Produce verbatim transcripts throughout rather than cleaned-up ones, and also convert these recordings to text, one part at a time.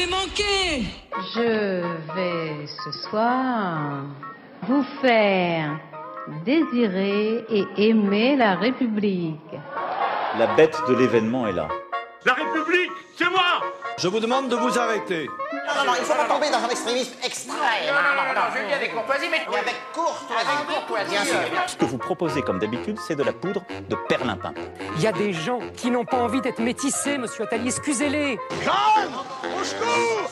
m'avez manqué. Je vais ce soir vous faire désirer et aimer la République. La bête de l'événement est là. La République, c'est moi. Je vous demande de vous arrêter. Non, non, non, il ne faut pas tomber dans un extrémisme extrême. Non, non, non, non, je viens avec courtoisie, mais... Mais avec courtoisie. Avec courtoisie, bien sûr. Ce que vous proposez comme d'habitude, c'est de la poudre de perlimpin. Il y a des gens qui n'ont pas envie d'être métissés, monsieur Attali, excusez-les. Calme. Au secours.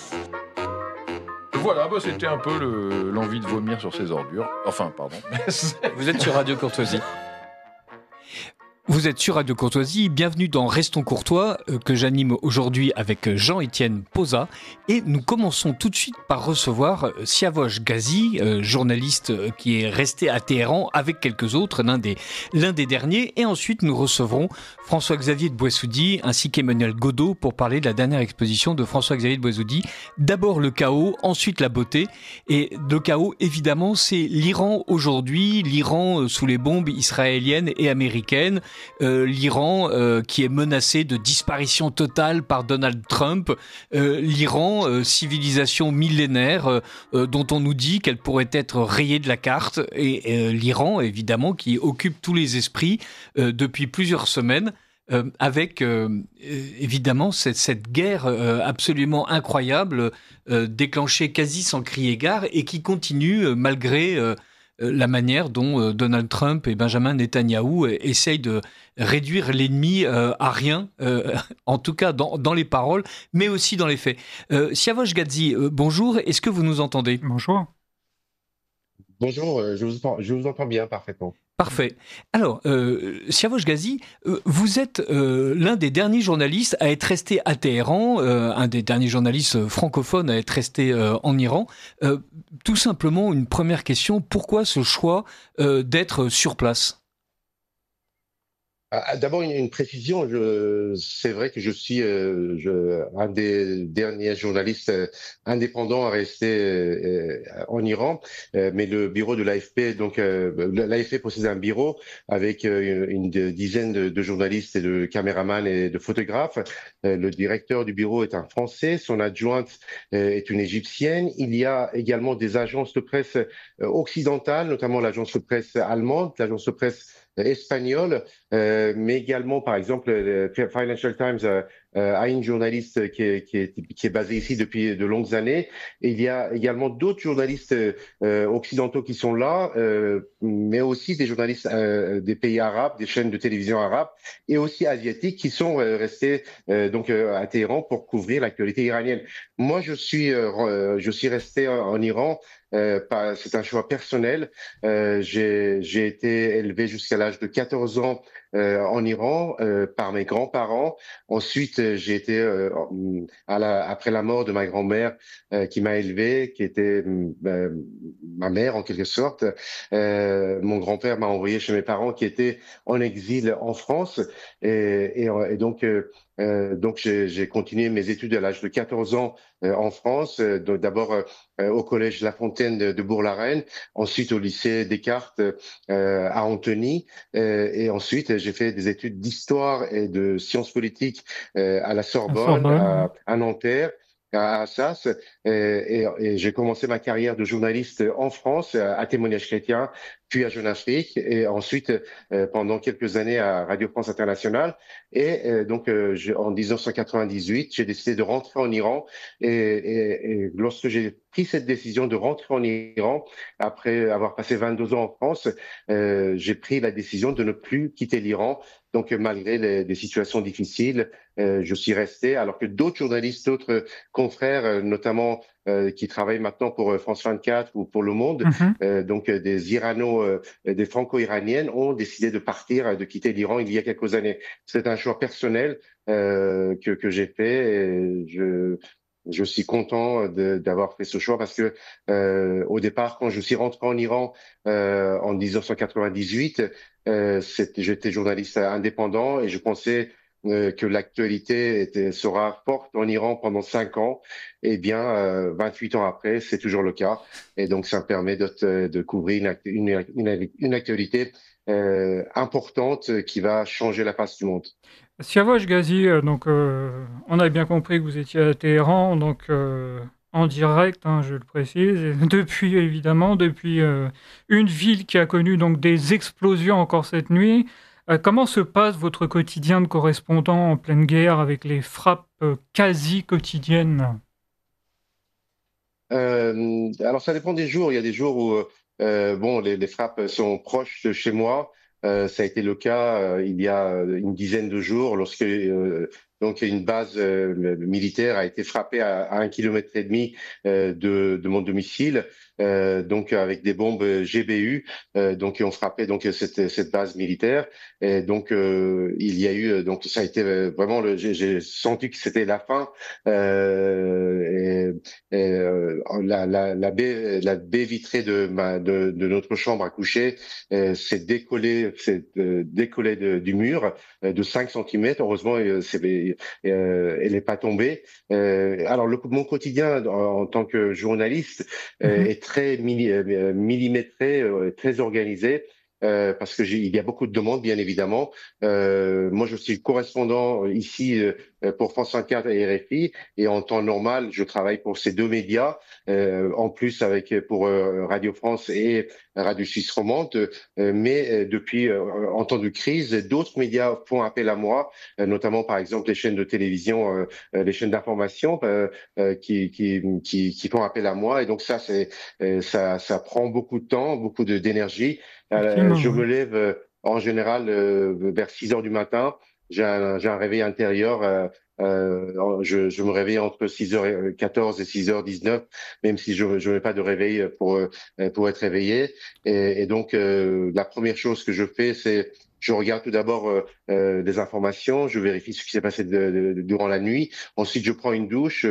Voilà, bah c'était un peu le, l'envie de vomir sur ses ordures. Enfin, pardon. Vous êtes sur Radio Courtoisie. Vous êtes sur Radio Courtoisie, bienvenue dans Restons Courtois, euh, que j'anime aujourd'hui avec Jean-Étienne Posa. Et nous commençons tout de suite par recevoir euh, Siavosh Ghazi, euh, journaliste euh, qui est resté à Téhéran avec quelques autres, l'un des, l'un des derniers. Et ensuite, nous recevrons François-Xavier de Boissoudi ainsi qu'Emmanuel Godot pour parler de la dernière exposition de François-Xavier de Boissoudi. D'abord le chaos, ensuite la beauté. Et le chaos, évidemment, c'est l'Iran aujourd'hui, l'Iran euh, sous les bombes israéliennes et américaines. Euh, l'Iran euh, qui est menacé de disparition totale par Donald Trump, euh, l'Iran, euh, civilisation millénaire euh, euh, dont on nous dit qu'elle pourrait être rayée de la carte, et euh, l'Iran évidemment qui occupe tous les esprits euh, depuis plusieurs semaines. Euh, avec euh, évidemment cette, cette guerre euh, absolument incroyable, euh, déclenchée quasi sans crier gare et qui continue euh, malgré euh, la manière dont euh, Donald Trump et Benjamin Netanyahou euh, essayent de réduire l'ennemi euh, à rien, euh, en tout cas dans, dans les paroles, mais aussi dans les faits. Euh, Siavosh Ghazi, euh, bonjour, est-ce que vous nous entendez ? Bonjour. Bonjour, euh, je, vous entends, je vous entends bien parfaitement. Parfait. Alors, euh, Siavosh Ghazi, euh, vous êtes euh, l'un des derniers journalistes à être resté à Téhéran, euh, un des derniers journalistes francophones à être resté euh, en Iran. Euh, tout simplement, une première question, pourquoi ce choix euh, d'être sur place ? D'abord, une, une précision. Je, c'est vrai que je suis euh, je, un des derniers journalistes euh, indépendants à rester euh, en Iran, euh, mais le bureau de l'A F P, donc euh, l'A F P possède un bureau avec euh, une, une dizaine de, de journalistes et de caméramans et de photographes. Euh, le directeur du bureau est un Français, son adjointe euh, est une Égyptienne. Il y a également des agences de presse euh, occidentales, notamment l'agence de presse allemande, l'agence de presse espagnole, euh, mais également, par exemple, le Financial Times euh, euh, a une journaliste qui est, qui, est, qui est basée ici depuis de longues années. Et il y a également d'autres journalistes euh, occidentaux qui sont là, euh, mais aussi des journalistes euh, des pays arabes, des chaînes de télévision arabes, et aussi asiatiques qui sont euh, restés euh, donc euh, à Téhéran pour couvrir l'actualité iranienne. Moi, je suis, euh, je suis resté en, en Iran. Euh, c'est un choix personnel. Euh, j'ai, j'ai été élevé jusqu'à l'âge de quatorze ans euh, en Iran euh, par mes grands-parents. Ensuite, j'ai été euh, à la, après la mort de ma grand-mère euh, qui m'a élevé, qui était euh, ma mère en quelque sorte. Euh, mon grand-père m'a envoyé chez mes parents qui étaient en exil en France, et, et, et donc. Euh, Euh, donc j'ai, j'ai continué mes études à l'âge de quatorze ans euh, en France, euh, donc d'abord euh, au collège La Fontaine de, de Bourg-la-Reine, ensuite au lycée Descartes euh, à Antony, euh, et ensuite j'ai fait des études d'histoire et de sciences politiques euh, à la Sorbonne, Sorbonne. à, à Nanterre, à Assas, et, et, et j'ai commencé ma carrière de journaliste en France, à Témoignage chrétien, puis à Jeune Afrique, et ensuite euh, pendant quelques années à Radio France Internationale. Et euh, donc euh, je, en dix-neuf cent quatre-vingt-dix-huit, j'ai décidé de rentrer en Iran. Et, et, et lorsque j'ai pris cette décision de rentrer en Iran, après avoir passé vingt-deux ans en France, euh, j'ai pris la décision de ne plus quitter l'Iran. Donc malgré les, des situations difficiles, euh, je suis resté, alors que d'autres journalistes, d'autres confrères, euh, notamment euh, qui travaillent maintenant pour euh, France vingt-quatre ou pour Le Monde, Mm-hmm. euh, donc euh, des Irano, euh, des Franco-iraniennes ont décidé de partir, de quitter l'Iran il y a quelques années. C'est un choix personnel euh, que, que j'ai fait. Et je, je suis content de, d'avoir fait ce choix parce que euh, au départ, quand je suis rentré en Iran euh, en dix-neuf cent quatre-vingt-dix-huit, euh, c'était, j'étais journaliste indépendant et je pensais euh, que l'actualité était, sera forte en Iran pendant cinq ans. Eh bien, euh, vingt-huit ans après, c'est toujours le cas. Et donc, ça me permet de, de couvrir une, une, une, une actualité euh, importante qui va changer la face du monde. Siavash Ghazi, euh, donc, euh, on a bien compris que vous étiez à Téhéran, donc euh, en direct, hein, je le précise, et depuis évidemment, depuis euh, une ville qui a connu donc des explosions encore cette nuit. Euh, comment se passe votre quotidien de correspondant en pleine guerre avec les frappes euh, quasi quotidiennes? Euh, alors, ça dépend des jours. Il y a des jours où euh, bon, les, les frappes sont proches de chez moi. Euh, ça a été le cas euh, il y a une dizaine de jours lorsque euh, donc une base euh, militaire a été frappée à, à un kilomètre et demi euh, de, de mon domicile, euh, donc avec des bombes G B U, euh, donc qui ont frappé donc cette, cette base militaire. Et donc euh, il y a eu donc ça a été vraiment le j'ai, j'ai senti que c'était la fin. Euh, et, et euh, la, la, la baie la baie vitrée de ma de, de notre chambre à coucher euh, s'est décollée s'est euh, décollée de, du mur euh, de cinq centimètres. Heureusement, euh, c'est Euh, elle n'est pas tombée. Euh, alors, le, mon quotidien en, en tant que journaliste euh, mm-hmm. est très milli, euh, millimétré, euh, très organisé. Euh, parce que j'ai, il y a beaucoup de demandes, bien évidemment. Euh, moi, je suis correspondant ici euh, pour France vingt-quatre et R F I, et en temps normal, je travaille pour ces deux médias, euh, en plus avec pour euh, Radio France et Radio Suisse romande. Euh, mais euh, depuis, euh, en temps de crise, d'autres médias font appel à moi, euh, notamment par exemple les chaînes de télévision, euh, les chaînes d'information euh, euh, qui, qui, qui, qui font appel à moi. Et donc ça, c'est euh, ça, ça prend beaucoup de temps, beaucoup de, d'énergie. Euh, je me lève euh, en général euh, vers six heures du matin. J'ai un, j'ai un réveil intérieur. Euh, euh, je, je me réveille entre six heures quatorze et six heures dix-neuf, même si je je n'ai pas de réveil pour pour être réveillé. Et, et donc euh, la première chose que je fais, c'est je regarde tout d'abord euh, euh, des informations, je vérifie ce qui s'est passé de, de, de, durant la nuit. Ensuite, je prends une douche,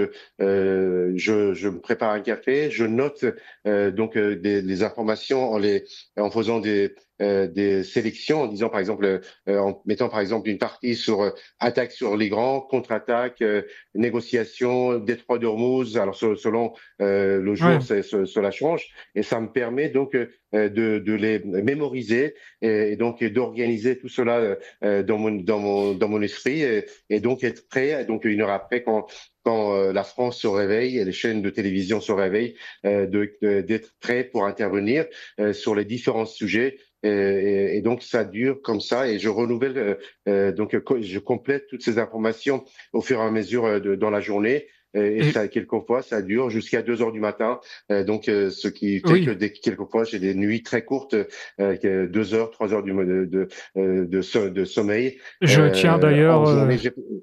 euh, je, je me prépare un café, je note euh, donc euh, des, des informations en les en faisant des euh, des sélections, en disant par exemple, euh, en mettant par exemple une partie sur euh, attaque sur l'Iran, contre-attaque, euh, négociation, détroit d'Ormuz. Alors selon euh, le jour, ouais. c'est, cela change, et ça me permet donc euh, de, de les mémoriser et, et donc d'organiser tout cela euh, dans mon dans mon dans mon esprit et, et donc être prêt. Donc une heure après, quand quand euh, la France se réveille et les chaînes de télévision se réveillent, euh, de, de, d'être prêt pour intervenir euh, sur les différents sujets. Et, et, et donc ça dure comme ça, et je renouvelle euh, euh, donc je complète toutes ces informations au fur et à mesure euh, de, dans la journée. Et, et ça, quelquefois, ça dure jusqu'à deux heures du matin. Euh, donc, euh, ce qui fait oui. que des, quelquefois, j'ai des nuits très courtes, euh, deux heures, trois heures du, de, de, de, de, de sommeil. Je euh, tiens d'ailleurs. Journée,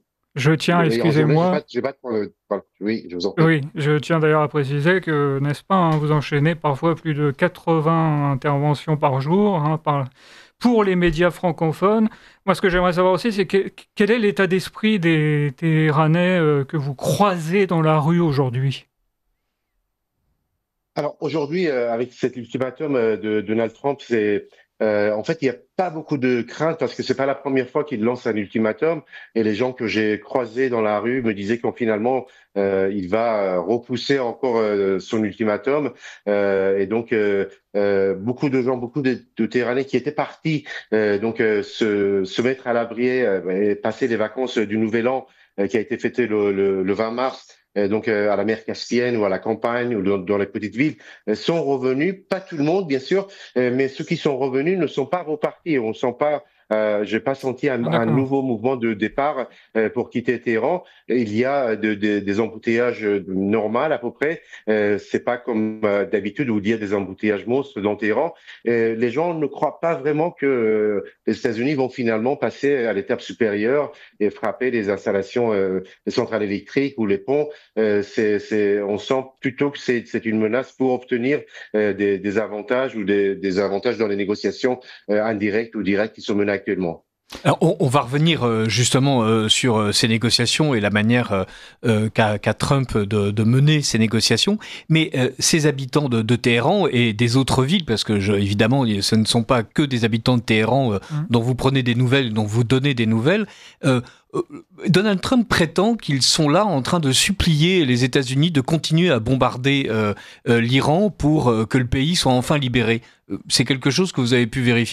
je tiens, excusez-moi. J'ai pas, j'ai pas, oui, je vous en prie. Oui, je tiens d'ailleurs à préciser que, n'est-ce pas, hein, vous enchaînez parfois plus de quatre-vingts interventions par jour, hein, par, pour les médias francophones. Moi, ce que j'aimerais savoir aussi, c'est que, quel est l'état d'esprit des Téhéranais euh, que vous croisez dans la rue aujourd'hui? Alors aujourd'hui, euh, avec cet ultimatum euh, de Donald Trump, c'est Euh, en fait, il n'y a pas beaucoup de crainte parce que c'est pas la première fois qu'il lance un ultimatum, et les gens que j'ai croisés dans la rue me disaient qu'en finalement euh, il va repousser encore euh, son ultimatum, euh, et donc euh, euh, beaucoup de gens, beaucoup de, de Téhéranais qui étaient partis euh, donc euh, se, se mettre à l'abri euh, et passer les vacances du Nouvel An euh, qui a été fêté le, le, le vingt mars. Donc euh, à la mer Caspienne ou à la campagne ou dans, dans les petites villes, euh, sont revenus, pas tout le monde bien sûr, euh, mais ceux qui sont revenus ne sont pas repartis. On ne sent pas, euh, j'ai pas senti un, un nouveau mouvement de départ euh, pour quitter Téhéran. Il y a de, de, des embouteillages normaux à peu près. Euh, c'est pas comme euh, d'habitude où il y a des embouteillages monstres dans Téhéran. Euh, les gens ne croient pas vraiment que euh, les États-Unis vont finalement passer à l'étape supérieure et frapper les installations, euh, les centrales électriques ou les ponts. Euh, c'est, c'est, on sent plutôt que c'est, c'est une menace pour obtenir euh, des, des avantages ou des, des avantages dans les négociations euh, indirectes ou directes qui sont menées actuellement. Alors, on, on va revenir euh, justement euh, sur euh, ces négociations et la manière euh, euh, qu'a, qu'a Trump de, de mener ces négociations. Mais euh, ces habitants de, de Téhéran et des autres villes, parce que je, évidemment, ce ne sont pas que des habitants de Téhéran euh, mmh. dont vous prenez des nouvelles, dont vous donnez des nouvelles. Euh, Donald Trump prétend qu'ils sont là en train de supplier les États-Unis de continuer à bombarder euh, euh, l'Iran pour euh, que le pays soit enfin libéré. C'est quelque chose que vous avez pu vérifier ?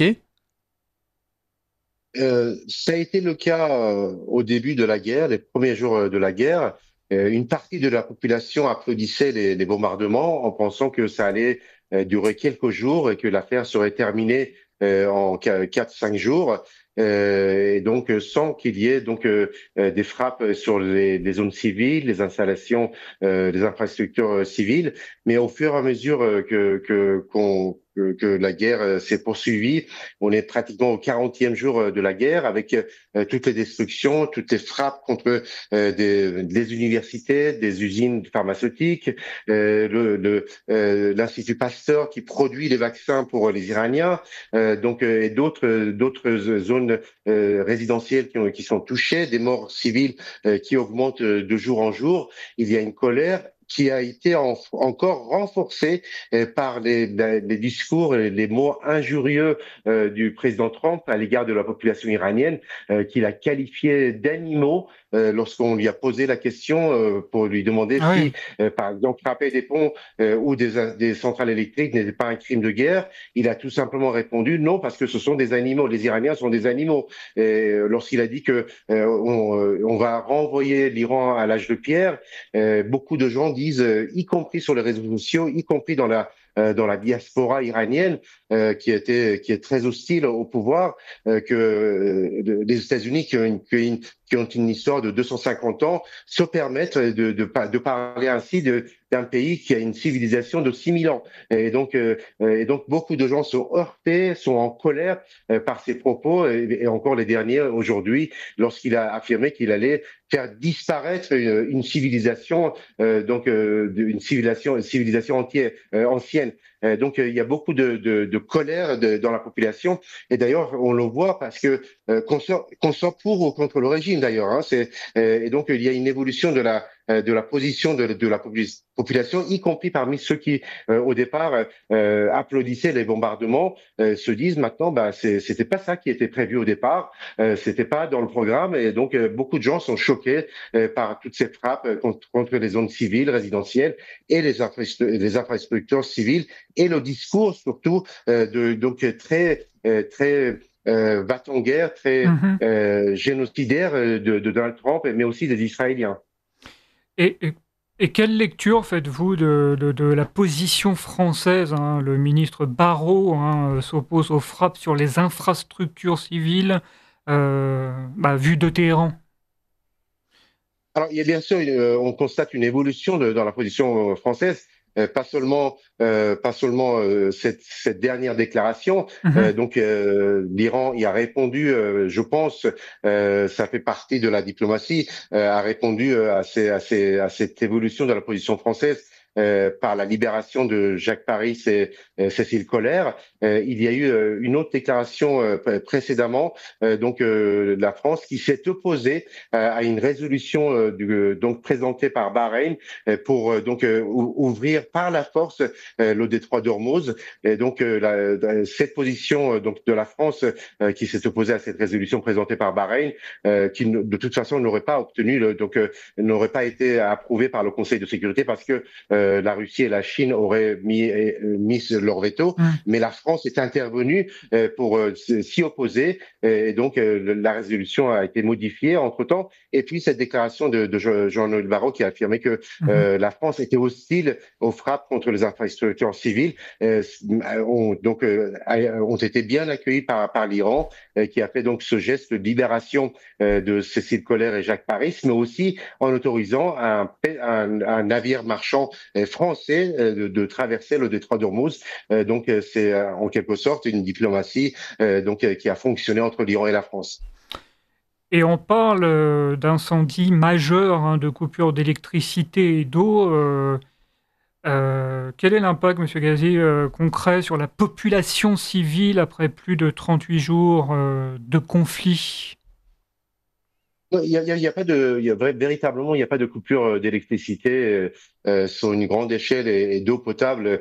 Euh, ça a été le cas euh, au début de la guerre, les premiers jours de la guerre. Euh, une partie de la population applaudissait les, les bombardements en pensant que ça allait euh, durer quelques jours et que l'affaire serait terminée euh, en quatre cinq jours. Euh, et donc sans qu'il y ait donc euh, des frappes sur les, les zones civiles, les installations, euh, les infrastructures civiles. Mais au fur et à mesure que que qu'on que, que la guerre s'est poursuivie, on est pratiquement au quarantième jour de la guerre avec euh, toutes les destructions, toutes les frappes contre euh, des, des universités, des usines pharmaceutiques, euh, le, le euh, l'Institut Pasteur qui produit les vaccins pour les Iraniens, euh, donc euh, et d'autres d'autres zones Euh, résidentielles qui, ont, qui sont touchées, des morts civiles euh, qui augmentent de jour en jour. Il y a une colère qui a été en, encore renforcée euh, par les, les discours et les mots injurieux euh, du président Trump à l'égard de la population iranienne, euh, qu'il a qualifié d'animaux euh, lorsqu'on lui a posé la question euh, pour lui demander ah si, oui. euh, par exemple, frapper des ponts euh, ou des, des centrales électriques n'était pas un crime de guerre. Il a tout simplement répondu non, parce que ce sont des animaux. Les Iraniens sont des animaux. Et lorsqu'il a dit que euh, on, on va renvoyer l'Iran à l'âge de pierre, euh, beaucoup de gens disent, euh, y compris sur les réseaux sociaux, y compris dans la euh, dans la diaspora iranienne, euh, qui était qui est très hostile au pouvoir, euh, que euh, les États-Unis qui ont une, qui ont une qui ont une histoire de deux cent cinquante ans se permettent de de, de parler ainsi de d'un pays qui a une civilisation de six mille ans. Et donc euh, et donc beaucoup de gens sont heurtés, sont en colère euh, par ses propos et, et encore les derniers aujourd'hui lorsqu'il a affirmé qu'il allait faire disparaître une, une civilisation, euh, donc euh, une civilisation, une civilisation entière, euh, ancienne. Euh, donc euh, il y a beaucoup de, de, de colère de, dans la population. Et d'ailleurs, on le voit parce que euh, qu'on soit, qu'on soit pour ou contre le régime d'ailleurs. Hein, c'est, euh, et donc il y a une évolution de la de la position de, de la population, y compris parmi ceux qui, euh, au départ, euh, applaudissaient les bombardements, euh, se disent maintenant, bah, c'est, c'était pas ça qui était prévu au départ, euh, c'était pas dans le programme, et donc euh, beaucoup de gens sont choqués euh, par toutes ces frappes contre, contre les zones civiles, résidentielles, et les, infra- les infrastructures civiles, et le discours surtout euh, de donc très euh, très euh, va-t-en-guerre, très mm-hmm. euh, génocidaire de, de Donald Trump, mais aussi des Israéliens. Et, et, et quelle lecture faites-vous de, de, de la position française, hein? Le ministre Barrot hein, s'oppose aux frappes sur les infrastructures civiles euh, bah, vues de Téhéran. Alors, il y a bien sûr, une, on constate une évolution de, dans la position française. Euh, pas seulement, euh, pas seulement euh, cette, cette dernière déclaration. Mm-hmm. Euh, donc, euh, l'Iran y a répondu. Euh, je pense, euh, ça fait partie de la diplomatie, euh, a répondu à, ces, à, ces, à cette évolution de la position française. Euh, par la libération de Jacques Paris et euh, Cécile Collère. Euh, il y a eu euh, une autre déclaration euh, précédemment, euh, donc euh, de la France, qui s'est opposée euh, à une résolution euh, du, donc présentée par Bahreïn euh, pour euh, donc euh, ouvrir par la force euh, le détroit d'Ormuz. Et donc euh, la, cette position euh, donc de la France euh, qui s'est opposée à cette résolution présentée par Bahreïn, euh, qui de toute façon n'aurait pas obtenu, le, donc euh, n'aurait pas été approuvée par le Conseil de sécurité parce que euh, la Russie et la Chine auraient mis, mis leur veto, mmh. mais la France est intervenue pour s'y opposer, et donc la résolution a été modifiée entre-temps. Et puis cette déclaration de, de Jean-Noël Barrot qui a affirmé que mmh. euh, la France était hostile aux frappes contre les infrastructures civiles, euh, ont, donc euh, ont été bien accueillis par, par l'Iran, euh, qui a fait donc ce geste de libération euh, de Cécile Collère et Jacques Paris, mais aussi en autorisant un, un, un navire marchand français de, de traverser le détroit d'Ormuz. Euh, donc c'est euh, en quelque sorte une diplomatie euh, donc euh, qui a fonctionné entre l'Iran et la France. Et on parle euh, d'incendies majeurs, hein, de coupures d'électricité et d'eau. Euh, Euh, quel est l'impact, Monsieur Ghazi, euh, concret sur la population civile après plus de trente-huit jours euh, de conflit? Il y a, il y a, il y a pas de, il y a vrai- véritablement, il n'y a pas de coupure euh, d'électricité euh, euh, sur une grande échelle et, et d'eau potable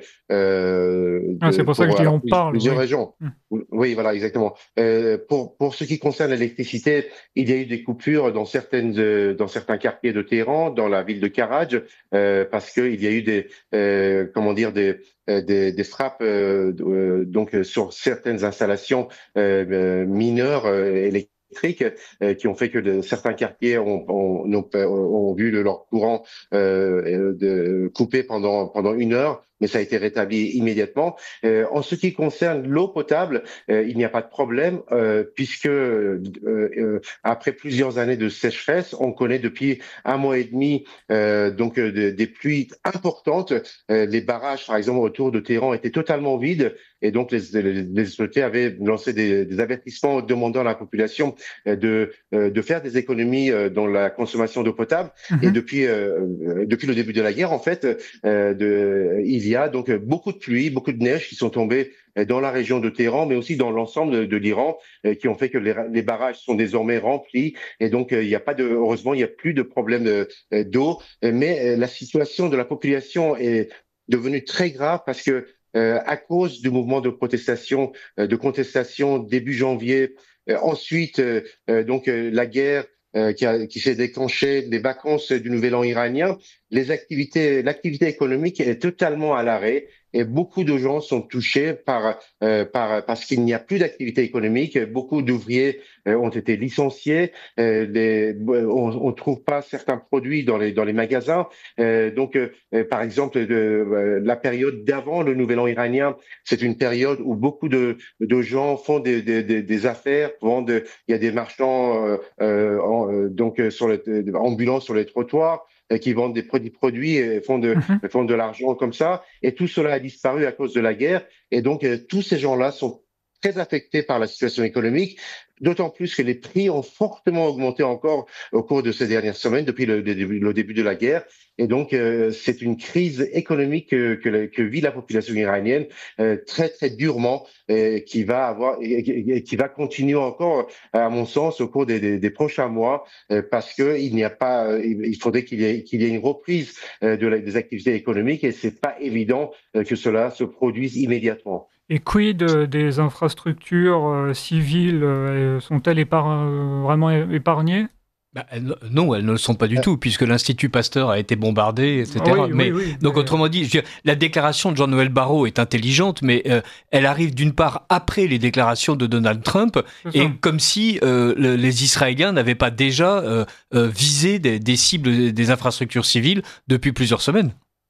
euh, Ah, c'est de, pour ça que je pour dis alors, on plus- parle, plusieurs oui. régions. Hmm. Oui, voilà, exactement. Euh, pour pour ce qui concerne l'électricité, il y a eu des coupures dans certaines euh, dans certains quartiers de Téhéran, dans la ville de Karaj, euh, parce que il y a eu des euh, comment dire des euh, des, des frappes euh, euh, donc euh, sur certaines installations euh, euh, mineures euh, électriques euh, qui ont fait que de, certains quartiers ont, ont, ont, ont vu le, leur courant euh, de, coupé pendant, pendant une heure, mais ça a été rétabli immédiatement. Euh, en ce qui concerne l'eau potable, euh, il n'y a pas de problème euh, puisque euh, euh, après plusieurs années de sécheresse, on connaît depuis un mois et demi euh, donc euh, de, des pluies importantes. Euh, les barrages, par exemple, autour de Téhéran étaient totalement vides et donc les, les, les autorités avaient lancé des, des avertissements demandant à la population de, de faire des économies dans la consommation d'eau potable. Mhm. Et depuis, euh, depuis le début de la guerre, en fait, euh, de, il y a donc beaucoup de pluie, beaucoup de neige qui sont tombées dans la région de Téhéran, mais aussi dans l'ensemble de, de l'Iran, euh, qui ont fait que les, les barrages sont désormais remplis. Et donc, euh, il n'y a pas de, heureusement, il n'y a plus de problème de, d'eau. Mais euh, la situation de la population est devenue très grave parce que euh, à cause du mouvement de protestation, euh, de contestation début janvier, euh, ensuite euh, euh, donc euh, la guerre euh, qui, a, qui s'est déclenchée, les vacances du Nouvel An iranien, les activités, l'activité économique est totalement à l'arrêt et beaucoup de gens sont touchés par, euh, par parce qu'il n'y a plus d'activité économique. Beaucoup d'ouvriers euh, ont été licenciés. Euh, les, on ne trouve pas certains produits dans les dans les magasins. Euh, donc, euh, par exemple, de, euh, la période d'avant le Nouvel An iranien, c'est une période où beaucoup de de gens font des des, des affaires, vendent. Il y a des marchands euh, euh, en, donc sur les ambulants sur les trottoirs qui vendent des produits, produits et font de, Mhm. font de l'argent comme ça. Et tout cela a disparu à cause de la guerre. Et donc, euh, tous ces gens-là sont très affectés par la situation économique, d'autant plus que les prix ont fortement augmenté encore au cours de ces dernières semaines, depuis le, le, début, le début de la guerre. Et donc, euh, c'est une crise économique que, que, que vit la population iranienne euh, très, très durement, et qui va avoir, et, et, qui va continuer encore, à mon sens, au cours des, des, des prochains mois, euh, parce que il n'y a pas, euh, il faudrait qu'il y ait, qu'il y ait une reprise euh, de la, des activités économiques, et c'est pas évident euh, que cela se produise immédiatement. Et quid euh, des infrastructures euh, civiles euh, sont-elles épar- euh, vraiment é- épargnées? Bah, elles- non, elles ne le sont pas du tout, puisque l'Institut Pasteur a été bombardé, et cetera. Oui, oui, mais oui, donc, mais- autrement dit, je veux dire, la déclaration de Jean-Noël Barrot est intelligente, mais euh, elle arrive d'une part après les déclarations de Donald Trump, C'est et ça. comme si euh, le- les Israéliens n'avaient pas déjà euh, euh, visé des, des cibles des infrastructures civiles depuis plusieurs semaines.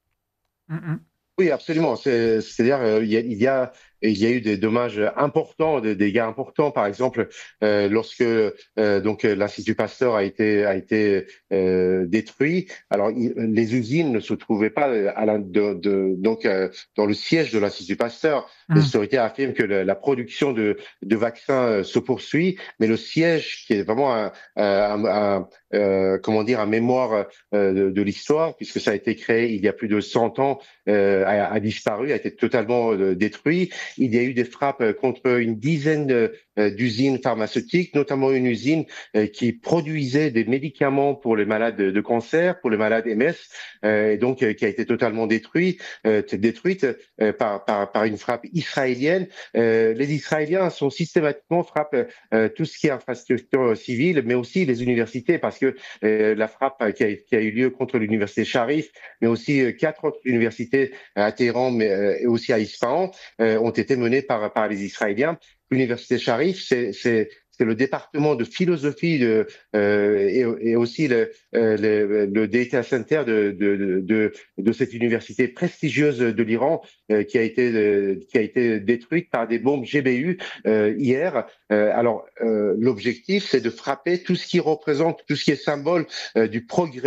Mhm. Oui, absolument. C'est, c'est-à-dire, euh, il y a, il y a, il y a eu des dommages importants, des dégâts importants. Par exemple, euh, lorsque euh, donc l'Institut Pasteur a été a été euh, détruit. Alors, il, les usines ne se trouvaient pas à la, de, de, donc euh, dans le siège de l'Institut Pasteur. Les Mhm. autorités affirment que la, la production de, de vaccins euh, se poursuit, mais le siège, qui est vraiment un, un, un, un euh, comment dire, un mémoire euh, de, de l'histoire, puisque ça a été créé il y a plus de cent ans. Euh, a, a disparu, a été totalement euh, détruit. Il y a eu des frappes contre une dizaine de, euh, d'usines pharmaceutiques, notamment une usine euh, qui produisait des médicaments pour les malades de, de cancer, pour les malades M S, euh, et donc euh, qui a été totalement détruite, euh, détruite euh, par, par, par une frappe israélienne. Euh, les Israéliens sont systématiquement frappent euh, tout ce qui est infrastructure civile, mais aussi les universités, parce que euh, la frappe qui a, qui a eu lieu contre l'université Sharif, mais aussi euh, quatre autres universités à Téhéran, mais euh, et aussi à Isfahan, euh, ont été menées par par les Israéliens. L'université Sharif, c'est c'est c'est le département de philosophie de, euh, et, et aussi le, euh, le, le data center de, de, de, de cette université prestigieuse de l'Iran euh, qui a été euh, qui a été détruite par des bombes G B U euh, hier. Euh, alors euh, l'objectif, c'est de frapper tout ce qui représente, tout ce qui est symbole euh, du progrès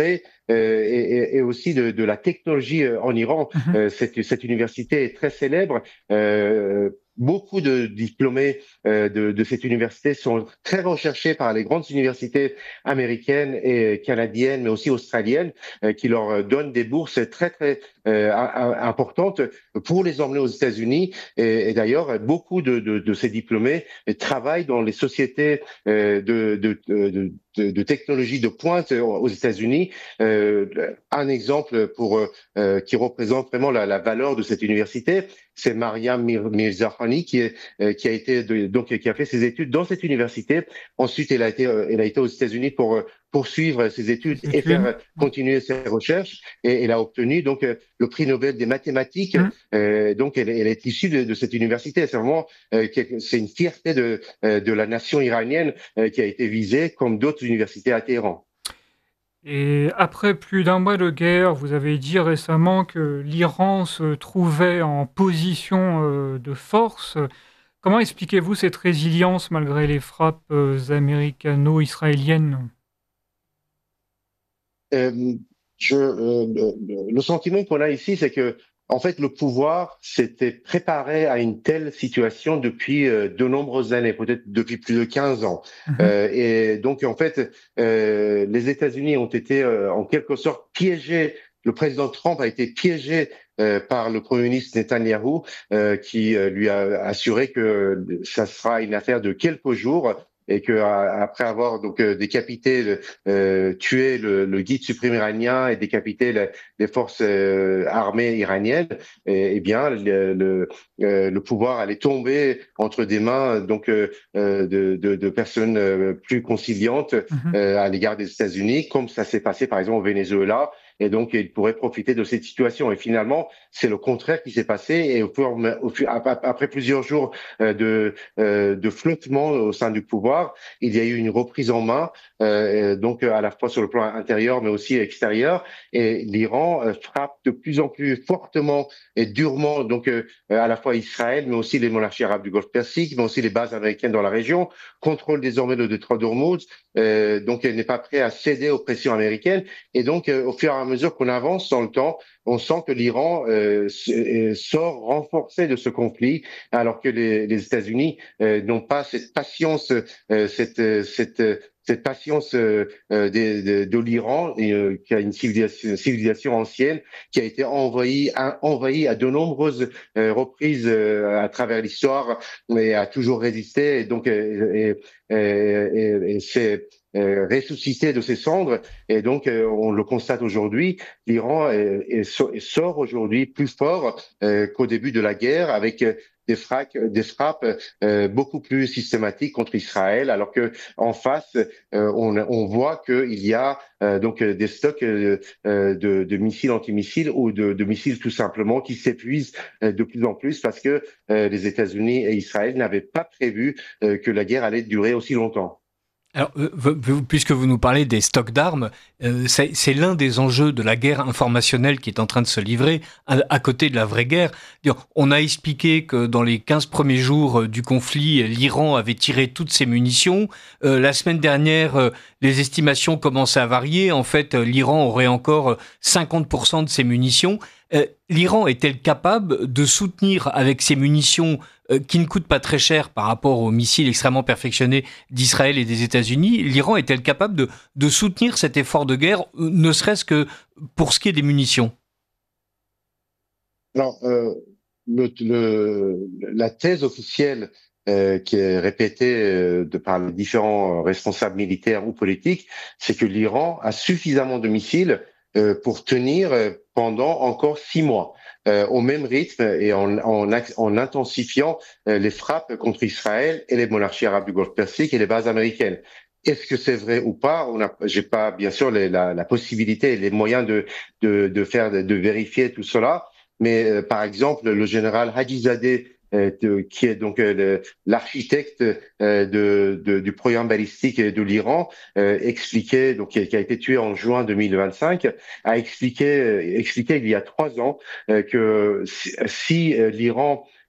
euh, et, et aussi de, de la technologie en Iran. Mhm. Euh, cette, cette université est très célèbre. Euh, Beaucoup de diplômés euh, de, de cette université sont très recherchés par les grandes universités américaines et canadiennes, mais aussi australiennes, euh, qui leur donnent des bourses très très euh, importantes pour les emmener aux États-Unis. Et, et d'ailleurs, beaucoup de, de, de ces diplômés travaillent dans les sociétés euh, de, de, de, de, de technologie de pointe aux États-Unis. Euh, un exemple pour euh, qui représente vraiment la, la valeur de cette université, c'est Mariam Mirzakhani qui est euh, qui a été de, donc qui a fait ses études dans cette université. Ensuite, elle a été euh, elle a été aux États-Unis pour euh, poursuivre ses études Les et faire études. euh, continuer ses recherches. Et elle a obtenu donc euh, le prix Nobel des mathématiques. Mm. Euh, donc, elle, elle est issue de, de cette université. C'est vraiment euh, c'est une fierté de euh, de la nation iranienne euh, qui a été visée comme d'autres universités à Téhéran. Et après plus d'un mois de guerre, vous avez dit récemment que l'Iran se trouvait en position euh, de force. Comment expliquez-vous cette résilience malgré les frappes euh, américano-israéliennes? Euh, je, euh, le, le sentiment qu'on a ici, c'est que en fait, le pouvoir s'était préparé à une telle situation depuis euh, de nombreuses années, peut-être depuis plus de quinze ans. Mhm. Euh, et donc, en fait, euh, les États-Unis ont été euh, en quelque sorte piégés. Le président Trump a été piégé euh, par le Premier ministre Netanyahou, euh, qui euh, lui a assuré que ça sera une affaire de quelques jours. Et que après avoir donc décapité, euh, tué le, le guide suprême iranien et décapité le, les forces euh, armées iraniennes, et, et bien le, le, euh, le pouvoir allait tomber entre des mains donc euh, de, de, de personnes euh, plus conciliantes Mhm. euh, à l'égard des États-Unis, comme ça s'est passé par exemple au Venezuela. Et donc, il pourrait profiter de cette situation. Et finalement, c'est le contraire qui s'est passé. Et au fur, au fur, après plusieurs jours de, de flottement au sein du pouvoir, il y a eu une reprise en main, euh, donc à la fois sur le plan intérieur, mais aussi extérieur. Et l'Iran euh, frappe de plus en plus fortement et durement, donc euh, à la fois Israël, mais aussi les monarchies arabes du Golfe Persique, mais aussi les bases américaines dans la région, contrôle désormais le détroit d'Ormuz. Euh, donc, elle n'est pas prête à céder aux pressions américaines. Et donc, euh, au fur et à mesure qu'on avance dans le temps, on sent que l'Iran euh, sort renforcé de ce conflit, alors que les, les États-Unis euh, n'ont pas cette patience, euh, cette, cette, cette patience euh, de, de, de l'Iran, euh, qui a une civilisation, une civilisation ancienne, qui a été envahie, envahie à de nombreuses euh, reprises euh, à travers l'histoire, mais a toujours résisté. Et donc, euh, et, et, et, et c'est Euh, ressuscité de ses cendres, et donc euh, on le constate aujourd'hui, l'Iran est, est, sort aujourd'hui plus fort euh, qu'au début de la guerre, avec euh, des, frappes, des frappes euh, beaucoup plus systématiques contre Israël, alors que en face, euh, on, on voit qu'il y a euh, donc des stocks euh, de, de missiles antimissiles ou de, de missiles tout simplement qui s'épuisent euh, de plus en plus parce que euh, les États-Unis et Israël n'avaient pas prévu euh, que la guerre allait durer aussi longtemps. Alors, puisque vous nous parlez des stocks d'armes, euh, c'est, c'est l'un des enjeux de la guerre informationnelle qui est en train de se livrer à, à côté de la vraie guerre. On a expliqué que dans les quinze premiers jours du conflit, l'Iran avait tiré toutes ses munitions. Euh, la semaine dernière, euh, les estimations commençaient à varier. En fait, l'Iran aurait encore cinquante pour cent de ses munitions. Euh, L'Iran est-elle capable de soutenir avec ses munitions euh, qui ne coûtent pas très cher par rapport aux missiles extrêmement perfectionnés d'Israël et des États-Unis, l'Iran est-elle capable de, de soutenir cet effort de guerre, ne serait-ce que pour ce qui est des munitions? Alors, euh, le, le, la thèse officielle euh, qui est répétée euh, de par les différents responsables militaires ou politiques, c'est que l'Iran a suffisamment de missiles Euh, pour tenir euh, pendant encore six mois, euh, au même rythme et en, en, en intensifiant euh, les frappes contre Israël et les monarchies arabes du Golfe Persique et les bases américaines. Est-ce que c'est vrai ou pas? On a, j'ai pas bien sûr les, la, la possibilité et les moyens de de, de faire de, de vérifier tout cela, mais euh, par exemple le général Hajizadeh, Euh, de, qui est donc euh, le, l'architecte euh, de, de, du programme balistique de l'Iran, euh, expliquait, donc qui a, qui a été tué en juin deux mille vingt-cinq, a expliqué, euh, expliqué il y a trois ans euh, que si, si euh, l'Iran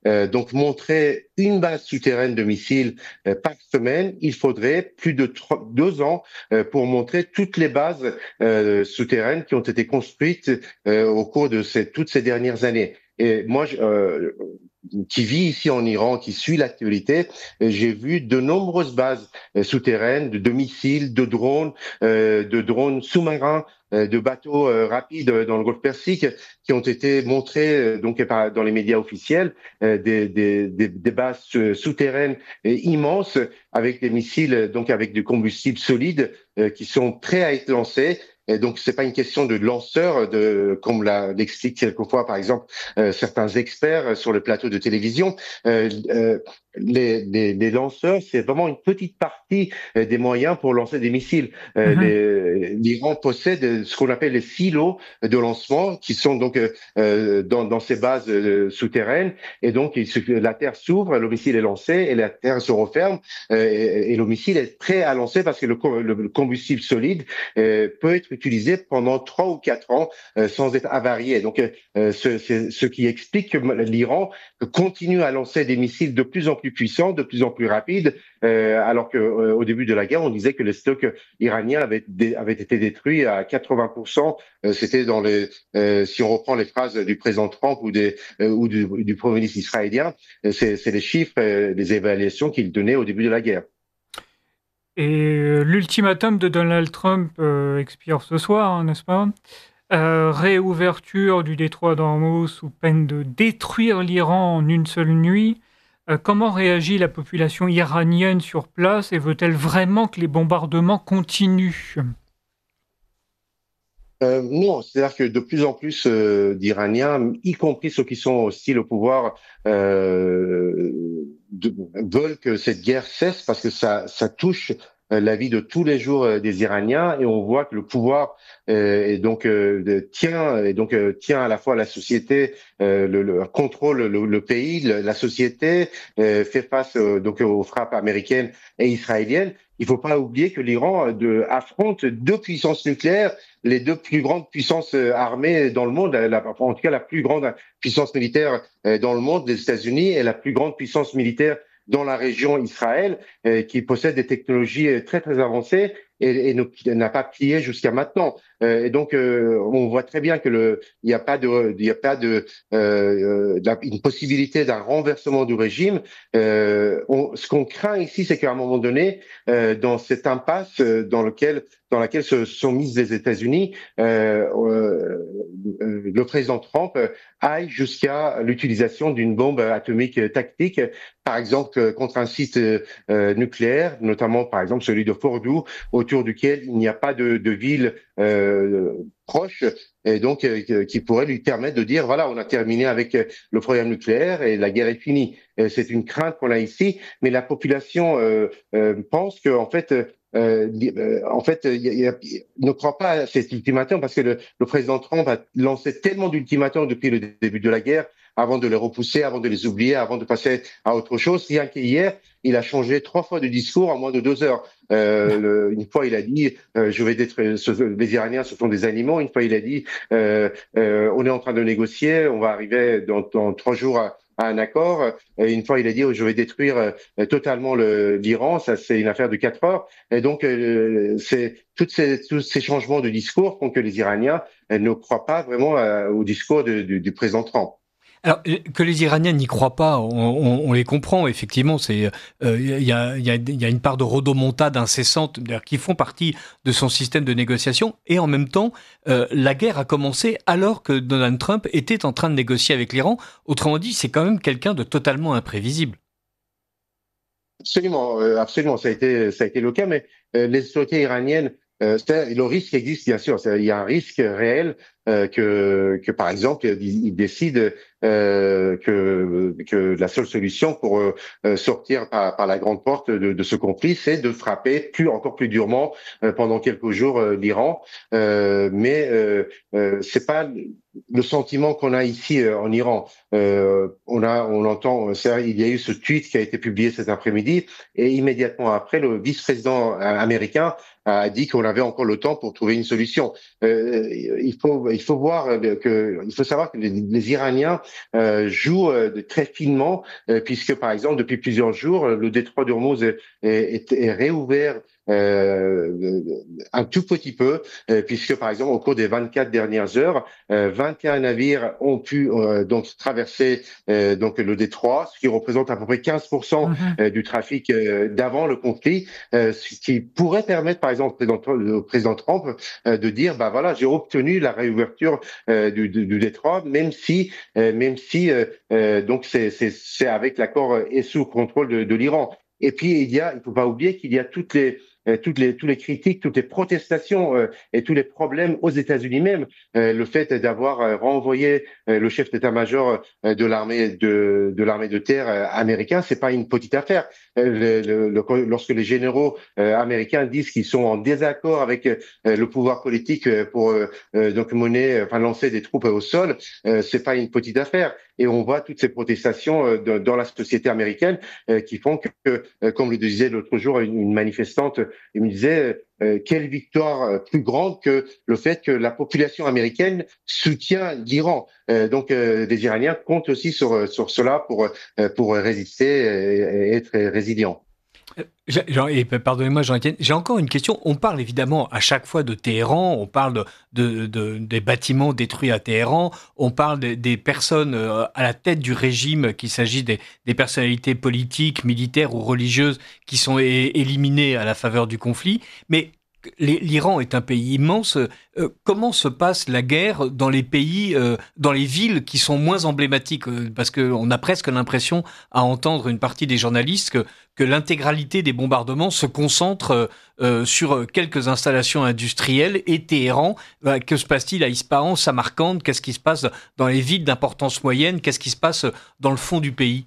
euh, donc montrer une base souterraine de missiles euh, par semaine, il faudrait plus de trois, deux ans euh, pour montrer toutes les bases euh, souterraines qui ont été construites euh, au cours de ces, toutes ces dernières années. Et moi, je, euh, qui vit ici en Iran, qui suit l'actualité, j'ai vu de nombreuses bases euh, souterraines de, de missiles, de drones, euh, de drones sous-marins, euh, de bateaux euh, rapides dans le Golfe Persique, qui ont été montrés euh, donc par, dans les médias officiels, euh, des, des, des, des bases euh, souterraines euh, immenses avec des missiles, donc avec du combustible solide, euh, qui sont prêts à être lancés. Et donc, c'est pas une question de lanceur, de, comme la, l'expliquent quelquefois, par exemple, euh, certains experts sur le plateau de télévision. Euh, euh, les, les, les lanceurs, c'est vraiment une petite partie euh, des moyens pour lancer des missiles. Euh, mm-hmm. les, L'Iran possède ce qu'on appelle les silos de lancement, qui sont donc euh, dans, dans ces bases euh, souterraines. Et donc, il, la terre s'ouvre, le missile est lancé, et la terre se referme, euh, et, et le missile est prêt à lancer parce que le, le combustible solide euh, peut être utilisé pendant trois ou quatre ans euh, sans être avarié. Donc, euh, ce, c'est ce qui explique que l'Iran continue à lancer des missiles de plus en plus puissants, de plus en plus rapides, euh, alors que euh, au début de la guerre, on disait que les stocks iraniens avaient, dé, avaient été détruits à quatre-vingts pour cent. Euh, c'était dans les, euh, si on reprend les phrases du président Trump ou des euh, ou du, du premier ministre israélien, euh, c'est, c'est les chiffres, euh, les évaluations qu'il donnait au début de la guerre. Et l'ultimatum de Donald Trump euh, expire ce soir, hein, n'est-ce pas ? euh, Réouverture du détroit d'Ormuz sous peine de détruire l'Iran en une seule nuit. Euh, comment réagit la population iranienne sur place et veut-elle vraiment que les bombardements continuent ? Euh, non, c'est-à-dire que de plus en plus euh, d'Iraniens, y compris ceux qui sont hostiles au pouvoir, euh, de, veulent que cette guerre cesse parce que ça, ça touche euh, la vie de tous les jours euh, des Iraniens, et on voit que le pouvoir euh, et donc euh, de, tient et donc euh, tient à la fois la société, euh, le, le contrôle le, le pays, le, la société euh, fait face euh, donc aux frappes américaines et israéliennes. Il faut pas oublier que l'Iran de, affronte deux puissances nucléaires, les deux plus grandes puissances armées dans le monde, la, en tout cas la plus grande puissance militaire dans le monde, les États-Unis, et la plus grande puissance militaire dans la région Israël, euh, qui possède des technologies très très avancées et, et ne, n'a pas plié jusqu'à maintenant. Euh, et donc, euh, on voit très bien que le, il n'y a pas de, il n'y a pas de, euh, euh, une possibilité d'un renversement du régime. Euh, on, ce qu'on craint ici, c'est qu'à un moment donné, euh, dans cette impasse euh, dans lequel, dans laquelle se sont mises les États-Unis, euh, euh, le président Trump aille jusqu'à l'utilisation d'une bombe atomique tactique, par exemple contre un site euh, nucléaire, notamment par exemple celui de Fordow, autour duquel il n'y a pas de, de ville euh, proche, et donc euh, qui pourrait lui permettre de dire voilà, on a terminé avec le programme nucléaire et la guerre est finie. Et c'est une crainte qu'on a ici, mais la population euh, euh, pense que en fait Euh, euh, en fait, il, y a, il ne croit pas à cet ultimatum parce que le, le président Trump a lancé tellement d'ultimatums depuis le début de la guerre, avant de les repousser, avant de les oublier, avant de passer à autre chose. Rien qu'hier, il a changé trois fois de discours en moins de deux heures. Euh, le, une fois, il a dit euh, je vais détruire les Iraniens, ce sont des animaux. Une fois, il a dit euh, euh, on est en train de négocier, on va arriver dans, dans trois jours à à un accord. Et une fois, il a dit oh, je vais détruire euh, totalement le, l'Iran. Ça, c'est une affaire de quatre heures. Et donc, euh, c'est toutes ces, tous ces changements de discours font que les Iraniens euh, ne croient pas vraiment euh, au discours de, du, du président Trump. Alors que les Iraniens n'y croient pas, on, on, on les comprend effectivement. C'est il euh, y, a, y, a, y a une part de rodomontade incessante qui font partie de son système de négociation. Et en même temps, euh, la guerre a commencé alors que Donald Trump était en train de négocier avec l'Iran. Autrement dit, c'est quand même quelqu'un de totalement imprévisible. Absolument, absolument. Ça a été ça a été le cas, mais euh, les autorités iraniennes. Euh, le risque existe bien sûr. Il y a un risque réel euh, que, que par exemple, ils, ils décident euh, que, que la seule solution pour euh, sortir par, par la grande porte de, de ce conflit, c'est de frapper plus encore plus durement euh, pendant quelques jours euh, l'Iran. Euh, mais euh, euh, c'est pas le sentiment qu'on a ici euh, en Iran. Euh, on a, on entend, c'est, il y a eu ce tweet qui a été publié cet après-midi, et immédiatement après, le vice-président américain a dit qu'on avait encore le temps pour trouver une solution. Euh, il faut il faut voir que, il faut savoir que les, les Iraniens euh, jouent euh, très finement, euh, puisque par exemple depuis plusieurs jours, le détroit d'Ormuz est, est, est réouvert. Euh, un tout petit peu, euh, puisque par exemple au cours des vingt-quatre dernières heures, euh, vingt et un navires ont pu euh, donc traverser euh, donc le détroit, ce qui représente à peu près quinze pour cent mm-hmm. euh, du trafic euh, d'avant le conflit, euh, ce qui pourrait permettre par exemple au président, au président Trump euh, de dire bah voilà j'ai obtenu la réouverture euh, du, du, du détroit, même si euh, même si euh, euh, donc c'est c'est c'est avec l'accord et sous contrôle de, de l'Iran. Et puis il y a, il faut pas oublier qu'il y a toutes les Euh, toutes les tous les critiques, toutes les protestations euh, et tous les problèmes aux États-Unis même. Euh, le fait d'avoir euh, renvoyé euh, le chef d'état-major euh, de l'armée de de l'armée de terre euh, américain, c'est pas une petite affaire. Euh, le, le, lorsque les généraux euh, américains disent qu'ils sont en désaccord avec euh, le pouvoir politique pour euh, donc mener, enfin lancer des troupes au sol, euh, c'est pas une petite affaire. Et on voit toutes ces protestations euh, de, dans la société américaine euh, qui font que, euh, comme le disait l'autre jour une, une manifestante, il me disait euh, quelle victoire plus grande que le fait que la population américaine soutient l'Iran. Euh, donc euh, les Iraniens comptent aussi sur sur cela pour euh, pour résister et, et être résilients. Jean, et pardonnez-moi Jean-Étienne, j'ai encore une question. On parle évidemment à chaque fois de Téhéran, on parle de, de, de, des bâtiments détruits à Téhéran, on parle de, des personnes à la tête du régime, qu'il s'agit des, des personnalités politiques, militaires ou religieuses qui sont é- éliminées à la faveur du conflit. Mais l'Iran est un pays immense. Euh, comment se passe la guerre dans les pays, euh, dans les villes qui sont moins emblématiques? Parce qu'on a presque l'impression, à entendre une partie des journalistes, que, que l'intégralité des bombardements se concentre euh, sur quelques installations industrielles et Téhéran. Euh, que se passe-t-il à Ispahan, Samarcande? Qu'est-ce qui se passe dans les villes d'importance moyenne? Qu'est-ce qui se passe dans le fond du pays?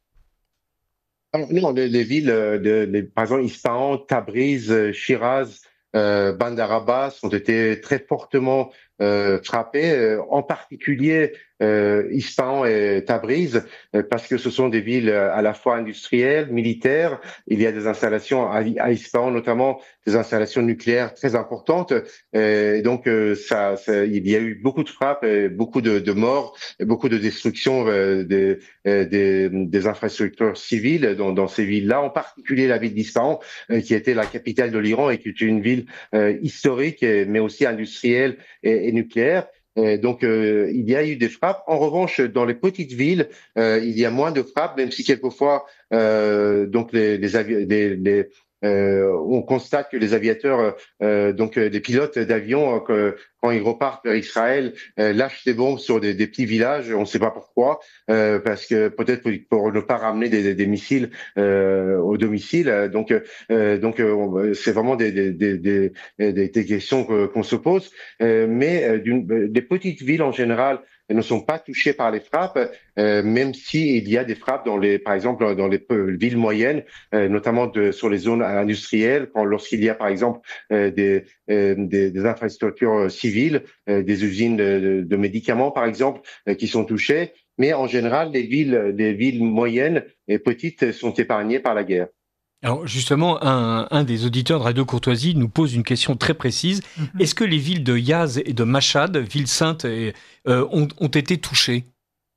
Alors, non, les, les villes, de, les, par exemple, Ispahan, Tabriz, Shiraz, Euh, Bandar Abbas ont été très fortement euh, frappés, euh, en particulier euh, Ispahan et Tabriz, euh, parce que ce sont des villes à la fois industrielles, militaires. Il y a des installations à, à Ispahan, notamment des installations nucléaires très importantes. Et donc, euh, ça, ça, il y a eu beaucoup de frappes, et beaucoup de, de morts, et beaucoup de destruction euh, des, des, des infrastructures civiles dans, dans ces villes-là, en particulier la ville d'Ispahan, euh, qui était la capitale de l'Iran et qui est une ville euh, historique, mais aussi industrielle et, et nucléaire. Et donc, euh, il y a eu des frappes. En revanche, dans les petites villes, euh, il y a moins de frappes, même si quelquefois, euh, donc les, les, avi- les, les euh, on constate que les aviateurs, euh, donc euh, des pilotes d'avions, euh, quand ils repartent vers Israël, euh, lâchent des bombes sur des, des petits villages. On ne sait pas pourquoi, euh, parce que peut-être pour ne pas ramener des, des missiles euh, au domicile. Donc, euh, donc euh, c'est vraiment des, des, des, des, des, des questions que, qu'on se pose. Euh, mais d'une, des petites villes en général ne sont pas touchées par les frappes, euh, même si il y a des frappes dans les, par exemple, dans les villes moyennes, euh, notamment de, sur les zones industrielles, quand lorsqu'il y a par exemple euh, des, euh, des, des infrastructures civiles, euh, des usines de, de médicaments par exemple, euh, qui sont touchées. Mais en général, les villes, les villes moyennes et petites sont épargnées par la guerre. Alors justement, un, un des auditeurs de Radio Courtoisie nous pose une question très précise. Mm-hmm. Est-ce que les villes de Yazd et de Mashhad, villes saintes, et, euh, ont, ont été touchées?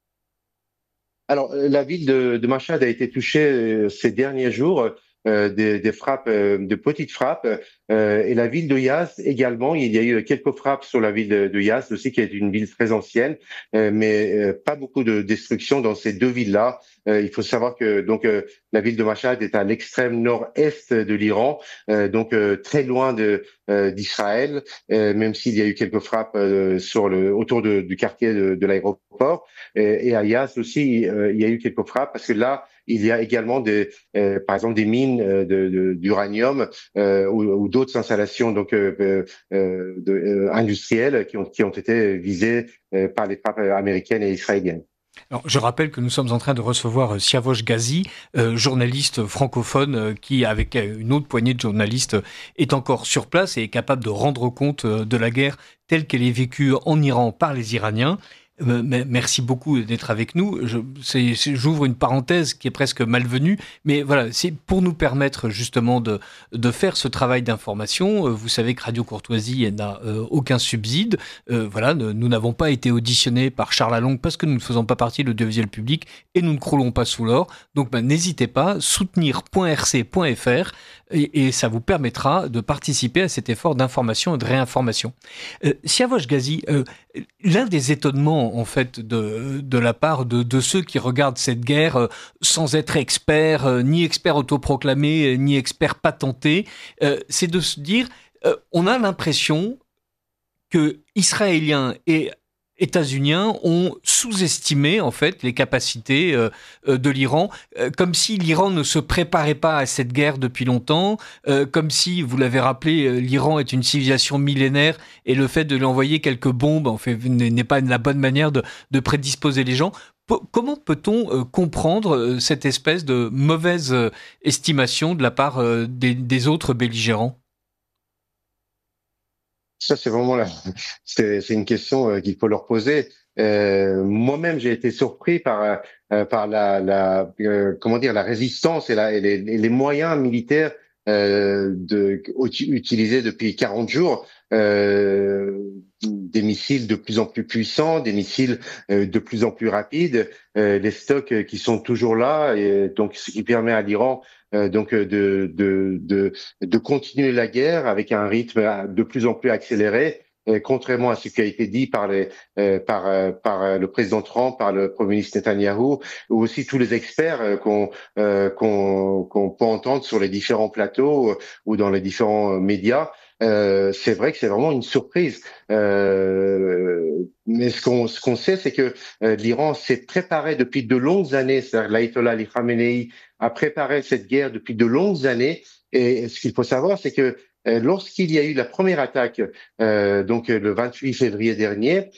Alors, la ville de, de Mashhad a été touchée euh, ces derniers jours. Euh, des, des frappes, euh, de petites frappes, euh, et la ville de Yazd également. Il y a eu quelques frappes sur la ville de, de Yazd aussi, qui est une ville très ancienne, euh, mais euh, pas beaucoup de destruction dans ces deux villes-là. Euh, il faut savoir que donc euh, la ville de Mashhad est à l'extrême nord-est de l'Iran, euh, donc euh, très loin de euh, d'Israël, euh, même s'il y a eu quelques frappes euh, sur le autour de, du quartier de, de l'aéroport. Et, et à Yazd aussi, euh, il y a eu quelques frappes parce que là, il y a également des, euh, par exemple, des mines euh, de, de, d'uranium euh, ou, ou d'autres installations donc euh, euh, de, euh, industrielles qui ont qui ont été visées euh, par les frappes américaines et israéliennes. Alors, je rappelle que nous sommes en train de recevoir Siavosh Ghazi, euh, journaliste francophone euh, qui, avec une autre poignée de journalistes, est encore sur place et est capable de rendre compte euh, de la guerre telle qu'elle est vécue en Iran par les Iraniens. Euh, merci beaucoup d'être avec nous. Je, c'est, c'est, j'ouvre une parenthèse qui est presque malvenue, mais voilà, c'est pour nous permettre justement de, de faire ce travail d'information. Vous savez que Radio Courtoisie n'a euh, aucun subside. Euh, voilà, nous n'avons pas été auditionnés par Charles Along parce que nous ne faisons pas partie de l'audiovisuel public et nous ne croulons pas sous l'or. Donc ben, n'hésitez pas, soutenir point r c point f r et, et ça vous permettra de participer à cet effort d'information et de réinformation. Euh, Siavosh Ghazi, euh, l'un des étonnements en fait de de la part de de ceux qui regardent cette guerre euh, sans être experts, euh, ni experts autoproclamés, euh, ni experts patentés, euh, c'est de se dire, euh, on a l'impression que Israéliens et États-Uniens ont sous-estimé en fait les capacités euh, de l'Iran, euh, comme si l'Iran ne se préparait pas à cette guerre depuis longtemps, euh, comme si, vous l'avez rappelé, euh, l'Iran est une civilisation millénaire et le fait de lui envoyer quelques bombes en fait n'est, n'est pas la bonne manière de, de prédisposer les gens. P- comment peut-on euh, comprendre euh, cette espèce de mauvaise euh, estimation de la part euh, des, des autres belligérants ? Ça, c'est vraiment la, c'est, c'est une question euh, qu'il faut leur poser. Euh, moi-même, j'ai été surpris par euh, par la, la euh, comment dire, la résistance et, la, et, les, et les moyens militaires euh, de, utilisés depuis quarante jours. Euh, des missiles de plus en plus puissants, des missiles euh, de plus en plus rapides, euh, les stocks qui sont toujours là, et donc ce qui permet à l'Iran Euh, donc de, de de de continuer la guerre avec un rythme de plus en plus accéléré, euh, contrairement à ce qui a été dit par les euh, par euh, par le président Trump, par le premier ministre Netanyahou, ou aussi tous les experts euh, qu'on euh, qu'on qu'on peut entendre sur les différents plateaux euh, ou dans les différents médias. Euh, c'est vrai que c'est vraiment une surprise. Euh, mais ce qu'on ce qu'on sait, c'est que euh, l'Iran s'est préparé depuis de longues années. C'est-à-dire l'ayatollah Ali Khamenei a préparé cette guerre depuis de longues années. Et ce qu'il faut savoir, c'est que euh, lorsqu'il y a eu la première attaque, euh, donc le vingt-huit février dernier,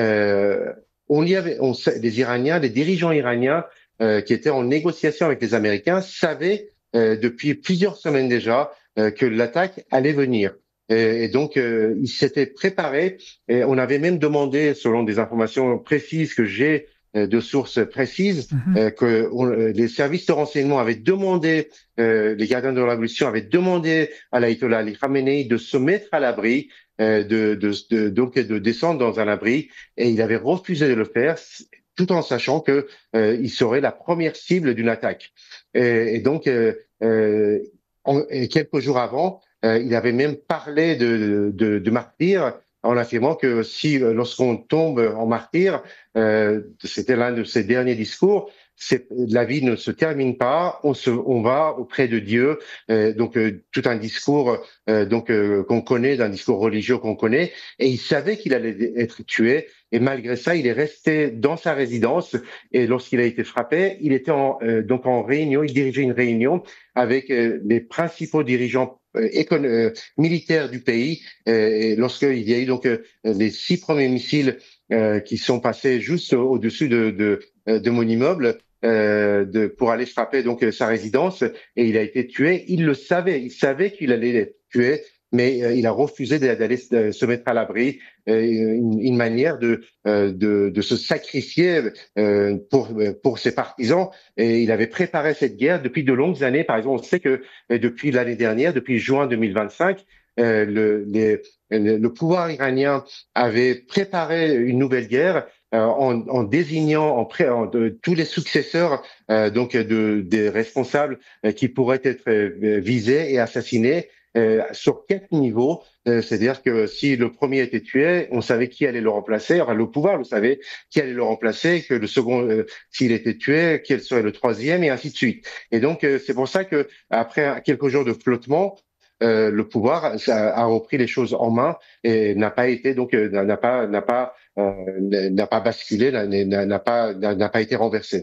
euh, on y avait, on, les Iraniens, les dirigeants iraniens euh, qui étaient en négociation avec les Américains savaient euh, depuis plusieurs semaines déjà euh, que l'attaque allait venir. Et donc, euh, ils s'étaient préparés. Et on avait même demandé, selon des informations précises que j'ai euh, de sources précises, mm-hmm. euh, que on, les services de renseignement avaient demandé, euh, les gardiens de la révolution avaient demandé à l'ayatollah Ali Khamenei de se mettre à l'abri, euh, de, de, de, donc de descendre dans un abri, et il avait refusé de le faire, tout en sachant que euh, il serait la première cible d'une attaque. Et, et donc, euh, euh, en, et quelques jours avant, Euh, il avait même parlé de, de, de martyr en affirmant que si, lorsqu'on tombe en martyr, euh, c'était l'un de ses derniers discours, c'est, la vie ne se termine pas, on se, on va auprès de Dieu. Euh, donc euh, tout un discours euh, donc euh, qu'on connaît, d'un discours religieux qu'on connaît, et il savait qu'il allait être tué. Et malgré ça, il est resté dans sa résidence. Et lorsqu'il a été frappé, il était en, euh, donc en réunion, il dirigeait une réunion avec euh, les principaux dirigeants euh, écon- euh, militaires du pays. Euh, et lorsqu'il y a eu donc euh, les six premiers missiles euh, qui sont passés juste au-dessus de, de, de mon immeuble, euh, de, pour aller frapper donc sa résidence, et il a été tué. Il le savait, il savait qu'il allait être tué, mais euh, il a refusé d'aller se mettre à l'abri, euh, une, une manière de, euh, de de se sacrifier euh, pour pour ses partisans. Et il avait préparé cette guerre depuis de longues années. Par exemple, on sait que euh, depuis l'année dernière, depuis juin deux mille vingt-cinq, euh, le, les, le le pouvoir iranien avait préparé une nouvelle guerre. Euh, en, en désignant en pré, en, de, tous les successeurs euh, donc de des responsables euh, qui pourraient être euh, visés et assassinés euh, sur quatre niveaux. Euh, c'est-à-dire que si le premier était tué, on savait qui allait le remplacer. Enfin, le pouvoir le savait qui allait le remplacer. Que le second, euh, s'il était tué, quel serait le troisième, et ainsi de suite. Et donc euh, c'est pour ça que après quelques jours de flottement, Euh, le pouvoir a, a repris les choses en main et n'a pas été donc euh, n'a pas n'a pas euh, n'a pas basculé, n'a, n'a pas n'a pas été renversé.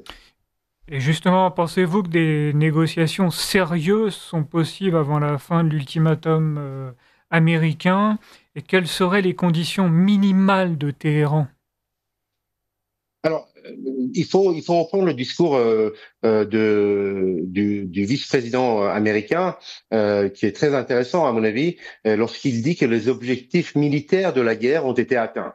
Et justement, pensez-vous que des négociations sérieuses sont possibles avant la fin de l'ultimatum euh, américain, et quelles seraient les conditions minimales de Téhéran? Alors, il faut il faut reprendre le discours euh, euh, de du, du vice-président américain, euh, qui est très intéressant à mon avis, euh, lorsqu'il dit que les objectifs militaires de la guerre ont été atteints.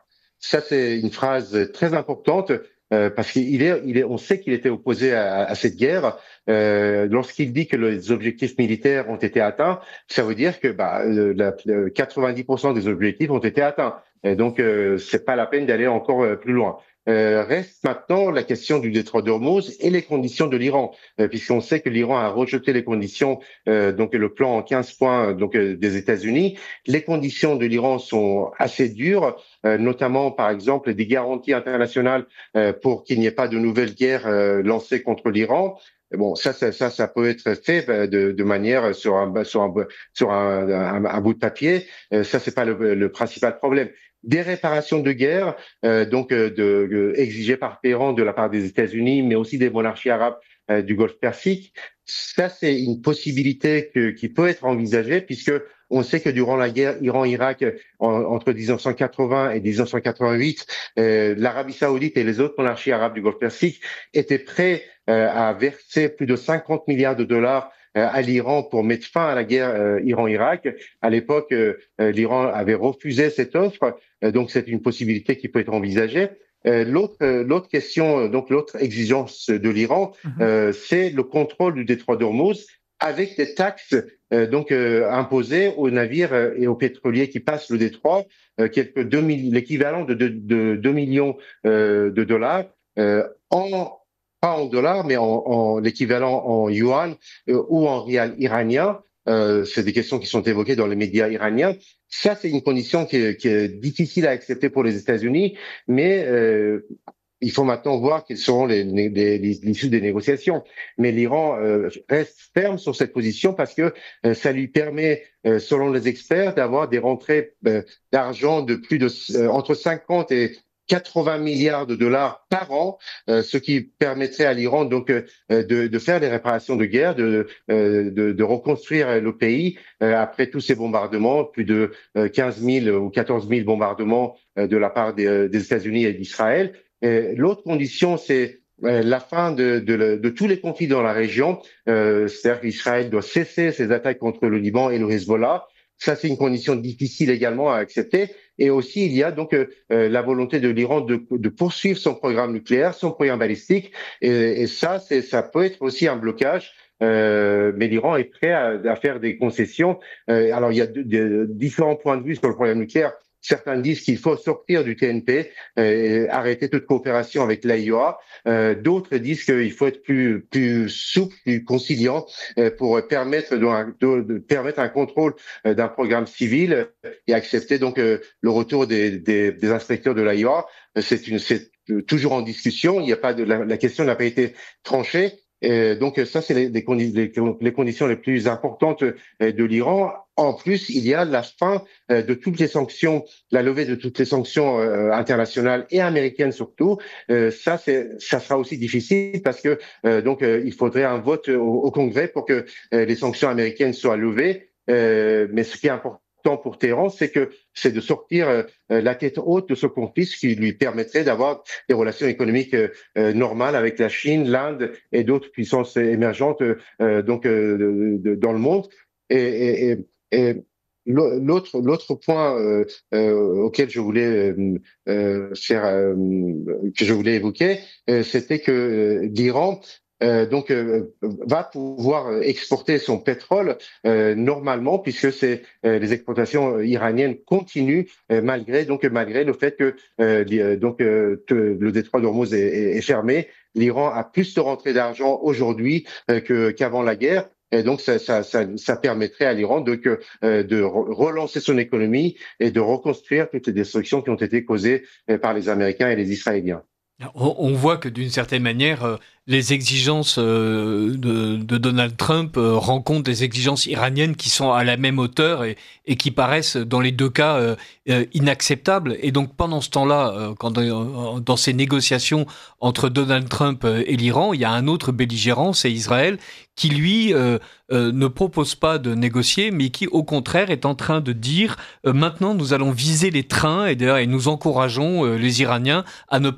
Ça, c'est une phrase très importante euh, parce qu'il est, il est, on sait qu'il était opposé à, à cette guerre. Euh, lorsqu'il dit que les objectifs militaires ont été atteints, ça veut dire que bah, le, la, le quatre-vingt-dix pour cent des objectifs ont été atteints. Et donc, euh, c'est pas la peine d'aller encore euh, plus loin. Euh, reste maintenant la question du détroit d'Ormuz et les conditions de l'Iran, euh, puisqu'on sait que l'Iran a rejeté les conditions, euh, donc le plan en quinze points donc euh, des États-Unis. Les conditions de l'Iran sont assez dures, euh, notamment par exemple des garanties internationales euh, pour qu'il n'y ait pas de nouvelles guerres euh, lancées contre l'Iran. Bon, ça, ça, ça, ça peut être fait de, de manière sur un, sur un, sur un, un, un bout de papier. Euh, ça, c'est pas le, le principal problème. Des réparations de guerre, euh, donc euh, de, de, exigées par Téhéran de la part des États-Unis, mais aussi des monarchies arabes euh, du Golfe Persique. Ça, c'est une possibilité que, qui peut être envisagée, puisque on sait que durant la guerre Iran-Irak en, entre dix-neuf cent quatre-vingts et dix-neuf cent quatre-vingt-huit, euh, l'Arabie Saoudite et les autres monarchies arabes du Golfe Persique étaient prêts euh, à verser plus de cinquante milliards de dollars à l'Iran pour mettre fin à la guerre euh, Iran-Irak. À l'époque, euh, l'Iran avait refusé cette offre, euh, donc c'est une possibilité qui peut être envisagée. Euh, l'autre, euh, l'autre question, donc l'autre exigence de l'Iran, mm-hmm. euh, c'est le contrôle du détroit d'Ormuz avec des taxes euh, donc euh, imposées aux navires euh, et aux pétroliers qui passent le détroit, euh, quelques deux mille, l'équivalent de, de, de deux millions euh, de dollars euh, en pas en dollars, mais en, en l'équivalent en yuan euh, ou en rial iranien. Euh, c'est des questions qui sont évoquées dans les médias iraniens. Ça, c'est une condition qui est, qui est difficile à accepter pour les États-Unis, mais euh, il faut maintenant voir quelles seront les, les, les, l'issue des négociations. Mais l'Iran euh, reste ferme sur cette position parce que euh, ça lui permet, euh, selon les experts, d'avoir des rentrées euh, d'argent de plus de euh, entre cinquante et quatre-vingts milliards de dollars par an, euh, ce qui permettrait à l'Iran donc euh, de, de faire des réparations de guerre, de, euh, de, de reconstruire le pays euh, après tous ces bombardements, plus de euh, quinze mille ou quatorze mille bombardements euh, de la part des, des États-Unis et d'Israël. Et l'autre condition, c'est euh, la fin de, de, de tous les conflits dans la région. Euh, c'est-à-dire qu'Israël doit cesser ses attaques contre le Liban et le Hezbollah. Ça, c'est une condition difficile également à accepter. Et aussi, il y a donc euh, la volonté de l'Iran de, de poursuivre son programme nucléaire, son programme balistique. Et, et ça, c'est, ça peut être aussi un blocage. Euh, mais l'Iran est prêt à, à faire des concessions. Euh, alors, il y a de, de, différents points de vue sur le programme nucléaire. Certains disent qu'il faut sortir du T N P, euh, arrêter toute coopération avec l'A I O A. Euh, d'autres disent qu'il faut être plus plus souple, plus conciliant euh, pour permettre de, de, de permettre un contrôle euh, d'un programme civil et accepter donc euh, le retour des, des, des inspecteurs de l'A I O A. C'est une c'est toujours en discussion. Il n'y a pas de la, la question n'a pas été tranchée. Et donc ça, c'est les, les, condi- les, les conditions les plus importantes de l'Iran. En plus, il y a la fin de toutes les sanctions, la levée de toutes les sanctions euh, internationales et américaines surtout. Euh, ça, c'est, ça sera aussi difficile parce que euh, donc euh, il faudrait un vote au, au Congrès pour que euh, les sanctions américaines soient levées. Euh, mais ce qui est important pour Téhéran, c'est que c'est de sortir euh, la tête haute de ce conflit, ce qui lui permettrait d'avoir des relations économiques euh, normales avec la Chine, l'Inde et d'autres puissances émergentes euh, donc euh, de, de, dans le monde. Et, et, et, et l'autre l'autre point euh, euh, auquel je voulais euh, faire euh, que je voulais évoquer, euh, c'était que euh, l'Iran Euh, donc euh, va pouvoir exporter son pétrole euh, normalement puisque c'est euh, les exportations iraniennes continuent euh, malgré donc malgré le fait que euh, donc euh, le détroit d'Ormuz est, est, est fermé. L'Iran a plus de rentrées d'argent aujourd'hui euh, que qu'avant la guerre. Et donc, ça, ça, ça, ça permettrait à l'Iran de, que, euh, de relancer son économie et de reconstruire toutes les destructions qui ont été causées euh, par les Américains et les Israéliens. On, on voit que d'une certaine manière, euh, les exigences euh, de, de Donald Trump euh, rencontrent des exigences iraniennes qui sont à la même hauteur et, et qui paraissent dans les deux cas euh, euh, inacceptables. Et donc pendant ce temps-là, euh, quand euh, dans ces négociations entre Donald Trump et l'Iran, il y a un autre belligérant, c'est Israël, qui lui euh, euh, ne propose pas de négocier, mais qui au contraire est en train de dire euh, maintenant nous allons viser les trains et d'ailleurs et nous encourageons euh, les Iraniens à ne pas prendre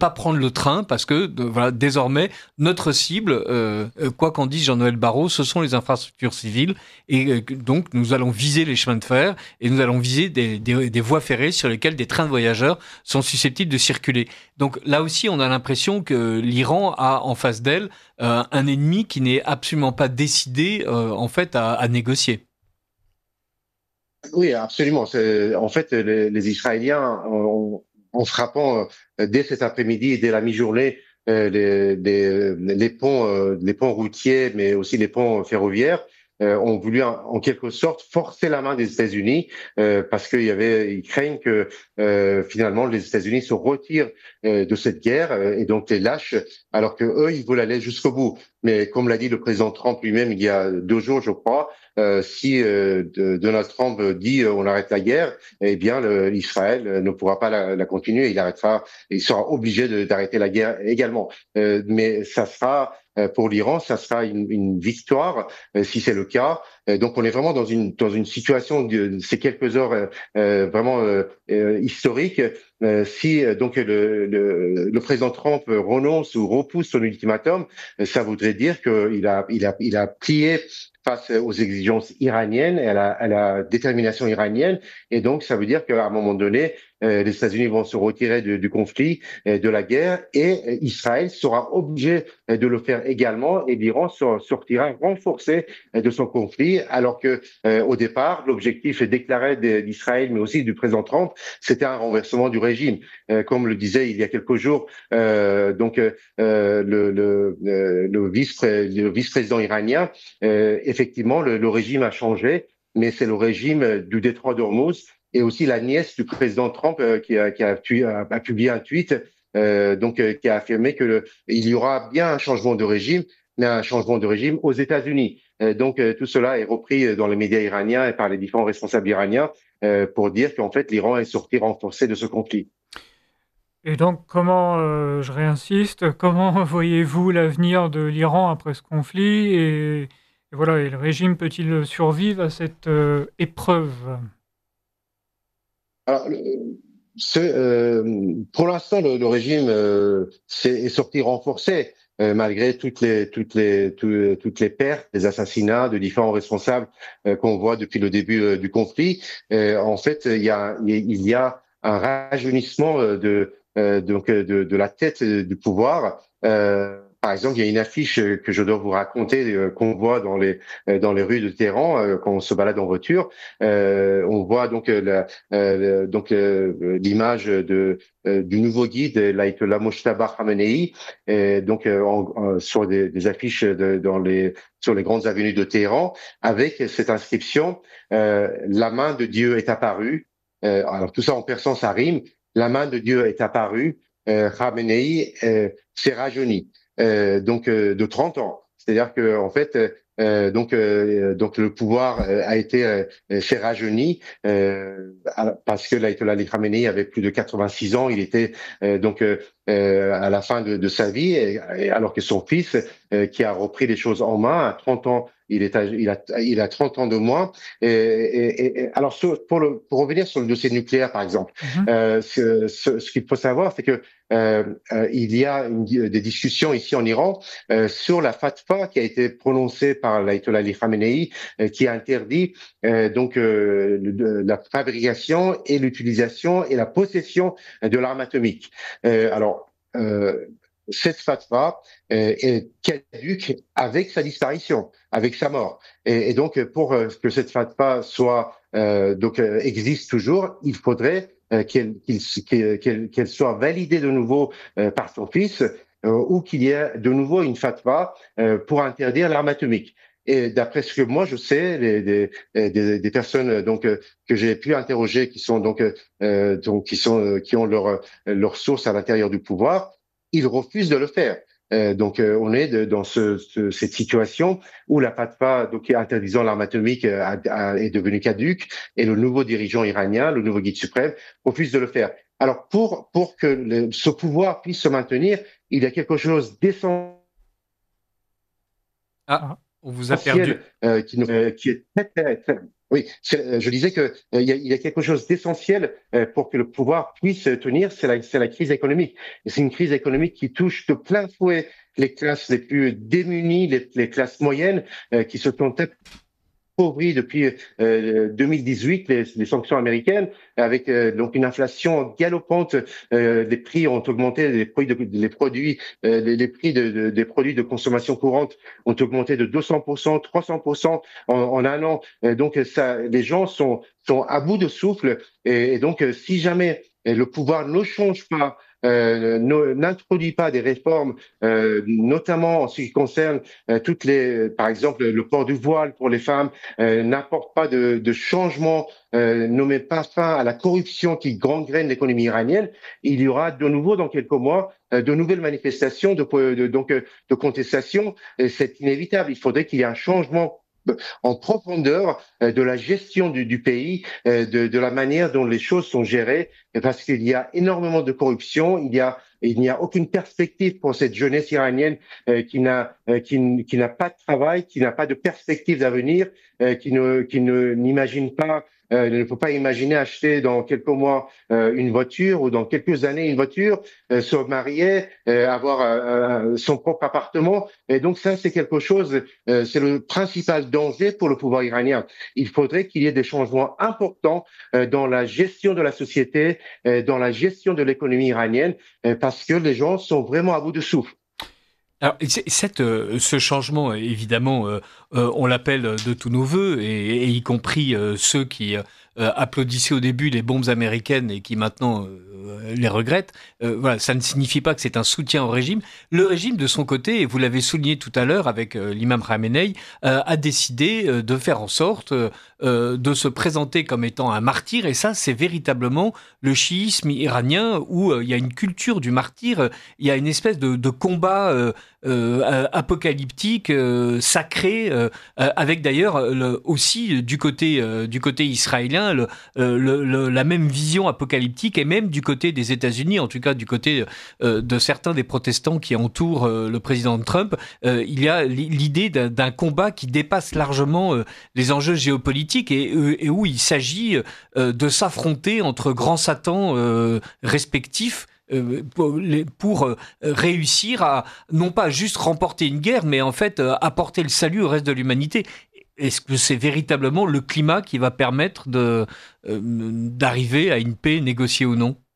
le train parce que de, voilà, désormais, notre cible, euh, quoi qu'en dise Jean-Noël Barrot, ce sont les infrastructures civiles. Et euh, donc, nous allons viser les chemins de fer et nous allons viser des, des, des voies ferrées sur lesquelles des trains de voyageurs sont susceptibles de circuler. Donc là aussi, on a l'impression que l'Iran a en face d'elle euh, un ennemi qui n'est absolument pas décidé euh, en fait à, à négocier. Oui, absolument. C'est, en fait, les, les Israéliens, en, en frappant euh, dès cet après-midi et dès la mi-journée euh, les, les, les ponts, euh, les ponts routiers, mais aussi les ponts ferroviaires, euh, ont voulu en, en quelque sorte forcer la main des États-Unis euh, parce qu'il y avait, ils craignent que euh, finalement les États-Unis se retirent euh, de cette guerre euh, et donc les lâchent, alors que eux ils veulent aller jusqu'au bout. Mais comme l'a dit le président Trump lui-même il y a deux jours, je crois, euh, si euh, de, Donald Trump dit euh, on arrête la guerre, eh bien le, Israël ne pourra pas la, la continuer. Il arrêtera, il sera obligé de, d'arrêter la guerre également. Euh, mais ça sera pour l'Iran, ça sera une, une victoire euh, si c'est le cas. Euh, donc on est vraiment dans une dans une situation de ces quelques heures euh, vraiment euh, euh, historique. Euh, si euh, donc le, le, le président Trump renonce ou repousse son ultimatum, ça voudrait dire qu'il a il a il a plié face aux exigences iraniennes et à la, à la détermination iranienne. Et donc, ça veut dire qu'à un moment donné, euh, les États-Unis vont se retirer de, du conflit, euh, de la guerre, et euh, Israël sera obligé euh, de le faire également, et l'Iran sortira renforcé euh, de son conflit, alors que euh, au départ, l'objectif déclaré d'Israël, mais aussi du président Trump, c'était un renversement du régime. Euh, comme le disait il y a quelques jours, euh, donc euh, le, le, le, le, vice, le vice-président iranien, euh, effectivement, le, le régime a changé, mais c'est le régime du détroit d'Ormuz et aussi la nièce du président Trump euh, qui, a, qui a, a, a publié un tweet euh, donc euh, qui a affirmé que le, il y aura bien un changement de régime, mais un changement de régime aux États-Unis. Euh, donc euh, tout cela est repris dans les médias iraniens et par les différents responsables iraniens euh, pour dire qu'en fait l'Iran est sorti renforcé de ce conflit. Et donc, comment, euh, je réinsiste, comment voyez-vous l'avenir de l'Iran après ce conflit et, et voilà, et le régime peut-il survivre à cette euh, épreuve? Alors, ce, euh, pour l'instant, le, le régime euh, est, est sorti renforcé euh, malgré toutes les toutes les tout, toutes les pertes, les assassinats de différents responsables euh, qu'on voit depuis le début euh, du conflit. Euh, en fait, il y a il y a un rajeunissement de euh, donc de, de la tête du pouvoir. Euh, Par exemple, il y a une affiche que je dois vous raconter euh, qu'on voit dans les euh, dans les rues de Téhéran euh, quand on se balade en voiture. Euh, on voit donc euh, la, euh, donc euh, l'image de euh, du nouveau guide l'Ayatollah Mojtaba Khamenei, et donc euh, en, en, sur des, des affiches de, dans les sur les grandes avenues de Téhéran avec cette inscription euh, la main de Dieu est apparue. Euh, alors tout ça en persan ça rime. La main de Dieu est apparue. Euh, Khamenei euh, s'est rajeuni. Euh, donc euh, de trente ans. C'est-à-dire que en fait, euh, donc euh, donc le pouvoir euh, a été euh, s'est rajeuni euh, parce que l'Ayatollah Ali Khamenei avait plus de quatre-vingt-six ans. Il était euh, donc euh, à la fin de, de sa vie, et, et alors que son fils, euh, qui a repris les choses en main, à trente ans, il est âgé, il a il a trente ans de moins. Et, et, et alors pour le pour revenir sur le dossier nucléaire par exemple, mm-hmm. euh, ce, ce, ce qu'il faut savoir, c'est que euh, euh, il y a une, des discussions ici en Iran euh, sur la fatwa qui a été prononcée par l'Ayatollah Ali Khamenei, euh, qui interdit euh, donc euh, le, la fabrication et l'utilisation et la possession de l'arme atomique. Euh, alors euh, cette fatwa euh, est caduque avec sa disparition, avec sa mort. Et, et donc, pour euh, que cette fatwa soit euh, donc euh, existe toujours, il faudrait euh, qu'elle, qu'elle, qu'elle, qu'elle soit validée de nouveau euh, par son fils, euh, ou qu'il y ait de nouveau une fatwa euh, pour interdire l'arme atomique. Et d'après ce que moi je sais, les, des, des, des personnes donc euh, que j'ai pu interroger, qui sont donc euh, donc qui sont euh, qui ont leur leur source à l'intérieur du pouvoir, ils refusent de le faire. Euh, donc euh, on est de, dans ce, ce, cette situation où la fatwa donc interdisant l'arme atomique a, a, est devenue caduque, et le nouveau dirigeant iranien, le nouveau guide suprême, refuse de le faire. Alors pour pour que le, ce pouvoir puisse se maintenir, il y a quelque chose d'essentiel. Ah. On vous a perdu. Euh, qui, euh, qui est très, très, très, Oui, c'est- je disais que euh, il y a, il y a quelque chose d'essentiel euh, pour que le pouvoir puisse tenir, c'est la, c'est la crise économique. Et c'est une crise économique qui touche de plein fouet les classes les plus démunies, les, les classes moyennes, euh, qui se sont appauvries depuis euh, deux mille dix-huit, les, les sanctions américaines, avec euh, donc une inflation galopante. Euh, les prix ont augmenté, les prix de, les produits, euh, les, les prix de, de- des produits de consommation courante ont augmenté de deux cents pour cent, trois cents pour cent en, en un an. Euh, donc ça, les gens sont sont à bout de souffle. Et, et donc euh, si jamais euh, le pouvoir ne change pas, euh, ne- n'introduit pas des réformes, euh, notamment en ce qui concerne euh, toutes les, par exemple, le port du voile pour les femmes, euh, n'apporte pas de, de changement, euh, ne met pas fin à la corruption qui gangrène l'économie iranienne, il y aura de nouveau dans quelques mois euh, de nouvelles manifestations de, de donc euh, de contestation. Et c'est inévitable. Il faudrait qu'il y ait un changement en profondeur euh, de la gestion du, du pays, euh, de, de la manière dont les choses sont gérées, parce qu'il y a énormément de corruption, il y a il n'y a aucune perspective pour cette jeunesse iranienne euh, qui n'a euh, qui, qui n'a pas de travail, qui n'a pas de perspective d'avenir, euh, qui ne qui ne n'imagine pas euh, ne peut pas imaginer acheter dans quelques mois euh, une voiture ou dans quelques années une voiture, euh, se marier, euh, avoir euh, son propre appartement. Et donc ça, c'est quelque chose, euh, c'est le principal danger pour le pouvoir iranien. Il faudrait qu'il y ait des changements importants euh, dans la gestion de la société, euh, dans la gestion de l'économie iranienne, euh, parce que les gens sont vraiment à bout de souffle. Alors, c'est- cette, euh, ce changement, euh, évidemment, euh, euh, on l'appelle de tous nos voeux, et, et y compris euh, ceux qui euh, euh, applaudissaient au début les bombes américaines et qui maintenant euh, les regrettent. Euh, voilà, ça ne signifie pas que c'est un soutien au régime. Le régime, de son côté, et vous l'avez souligné tout à l'heure avec euh, l'imam Khamenei, euh, a décidé euh, de faire en sorte euh, euh, de se présenter comme étant un martyr, et ça, c'est véritablement le chiisme iranien où euh, il y a une culture du martyr, euh, il y a une espèce de, de combat euh, euh, apocalyptique, euh, sacré, euh, euh, avec d'ailleurs le, aussi du côté euh, du côté israélien le, euh, le, le, la même vision apocalyptique, et même du côté des États-Unis, en tout cas du côté euh, de certains des protestants qui entourent euh, le président Trump, euh, il y a l'idée d'un, d'un combat qui dépasse largement euh, les enjeux géopolitiques, et, et où il s'agit euh, de s'affronter entre grands satans euh, respectifs, euh, pour, les, pour euh, réussir à non pas juste remporter une guerre, mais en fait euh, apporter le salut au reste de l'humanité. Est-ce que c'est véritablement le climat qui va permettre de, euh, d'arriver à une paix négociée ou non?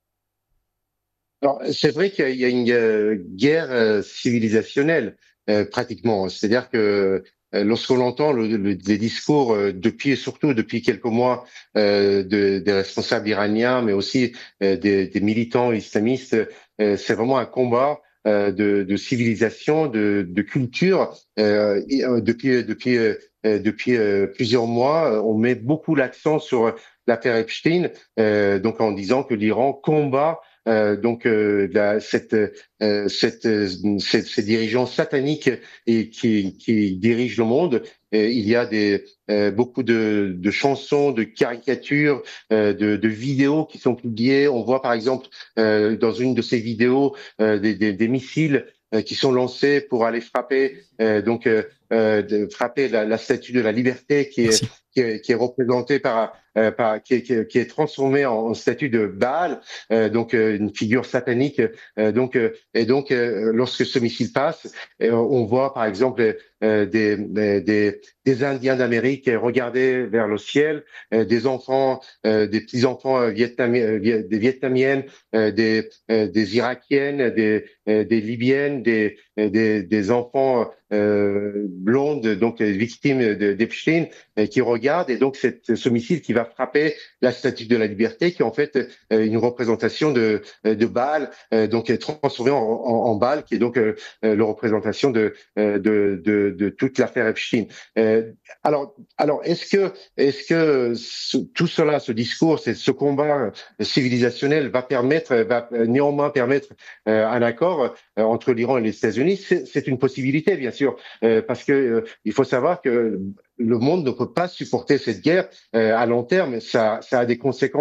Alors, c'est vrai qu'il y a une euh, guerre euh, civilisationnelle, euh, pratiquement. C'est-à-dire que euh, lorsqu'on entend le, le, les discours, euh, depuis, surtout depuis quelques mois, euh, de, des responsables iraniens, mais aussi euh, des, des militants islamistes, euh, c'est vraiment un combat euh, de, de civilisation, de, de culture. Euh, et, euh, depuis depuis euh, depuis euh, plusieurs mois, on met beaucoup l'accent sur l'affaire Epstein, euh, donc en disant que l'Iran combat Euh, donc euh, la, cette, euh, cette, euh, cette, ces dirigeants sataniques et qui, qui dirigent le monde. Et il y a des euh, beaucoup de, de chansons, de caricatures, euh, de, de vidéos qui sont publiées. On voit par exemple euh, dans une de ces vidéos euh, des, des, des missiles euh, qui sont lancés pour aller frapper euh, donc euh, euh, de frapper la, la statue de la liberté qui est qui est, qui est représentée par, euh, par qui, est, qui, est, qui est transformée en, en statue de Baal, euh, donc euh, une figure satanique. Euh, donc euh, et donc euh, lorsque ce missile passe, euh, on voit par exemple euh, des, des des Indiens d'Amérique regarder vers le ciel, euh, des enfants, euh, des petits enfants vietnamiens, des Vietnamiennes, euh, des euh, des Irakiennes, des euh, des Libyennes, des des, des enfants euh, blondes, donc victimes d'Epstein, euh, qui regardent, et donc c'est ce missile qui va frapper la statue de la liberté, qui est en fait euh, une représentation de de Baal, euh, donc est transformée en, en, en Baal, qui est donc euh, la représentation de de de, de toute l'affaire Epstein. Euh, alors alors est-ce que est-ce que ce, tout cela, ce discours, c'est ce combat civilisationnel va permettre va néanmoins permettre euh, un accord euh, entre l'Iran et les États-Unis? C'est, c'est une possibilité, bien sûr, euh, parce que euh, il faut savoir que le monde ne peut pas supporter cette guerre euh, à long terme. Ça, ça a des conséquences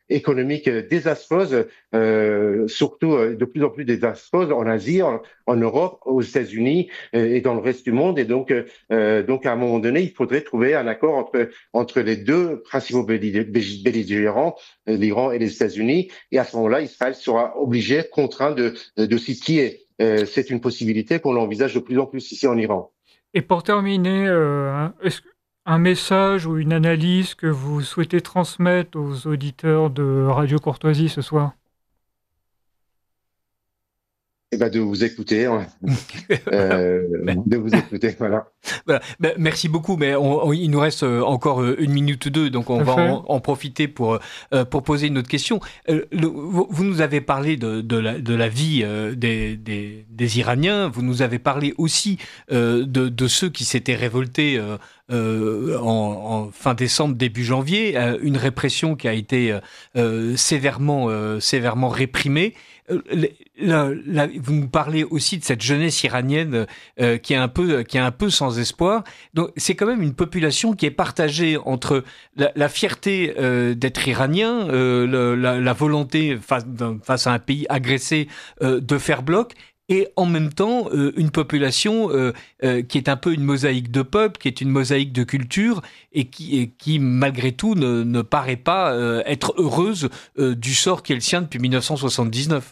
économique désastreuse, euh, surtout euh, de plus en plus désastreuse en Asie, en, en Europe, aux États-Unis euh, et dans le reste du monde. Et donc, euh, donc à un moment donné, il faudrait trouver un accord entre entre les deux principaux belligérants, l'Iran et les États-Unis. Et à ce moment-là, Israël sera obligé, contraint de de s'y plier. Euh, c'est une possibilité qu'on envisage de plus en plus ici en Iran. Et pour terminer, euh, un, est-ce, un message ou une analyse que vous souhaitez transmettre aux auditeurs de Radio Courtoisie ce soir? Eh ben de vous écouter, hein. euh, de vous écouter, voilà. Voilà. Ben, merci beaucoup, mais on, on, il nous reste encore une minute ou deux, donc on va en, en profiter pour euh, pour poser une autre question. Euh, le, vous, vous nous avez parlé de, de, la, de la vie euh, des, des, des Iraniens, vous nous avez parlé aussi euh, de, de ceux qui s'étaient révoltés euh, euh, en, en fin décembre, début janvier, euh, une répression qui a été euh, sévèrement euh, sévèrement réprimée. Là, là, vous nous parlez aussi de cette jeunesse iranienne euh, qui est un peu, qui est un peu sans espoir. Donc, c'est quand même une population qui est partagée entre la, la fierté euh, d'être iranien, euh, le, la, la volonté face, face à un pays agressé euh, de faire bloc, et en même temps euh, une population euh, euh, qui est un peu une mosaïque de peuple, qui est une mosaïque de culture, et qui, et qui malgré tout ne, ne paraît pas euh, être heureuse euh, du sort qui est le sien depuis dix-neuf cent soixante-dix-neuf.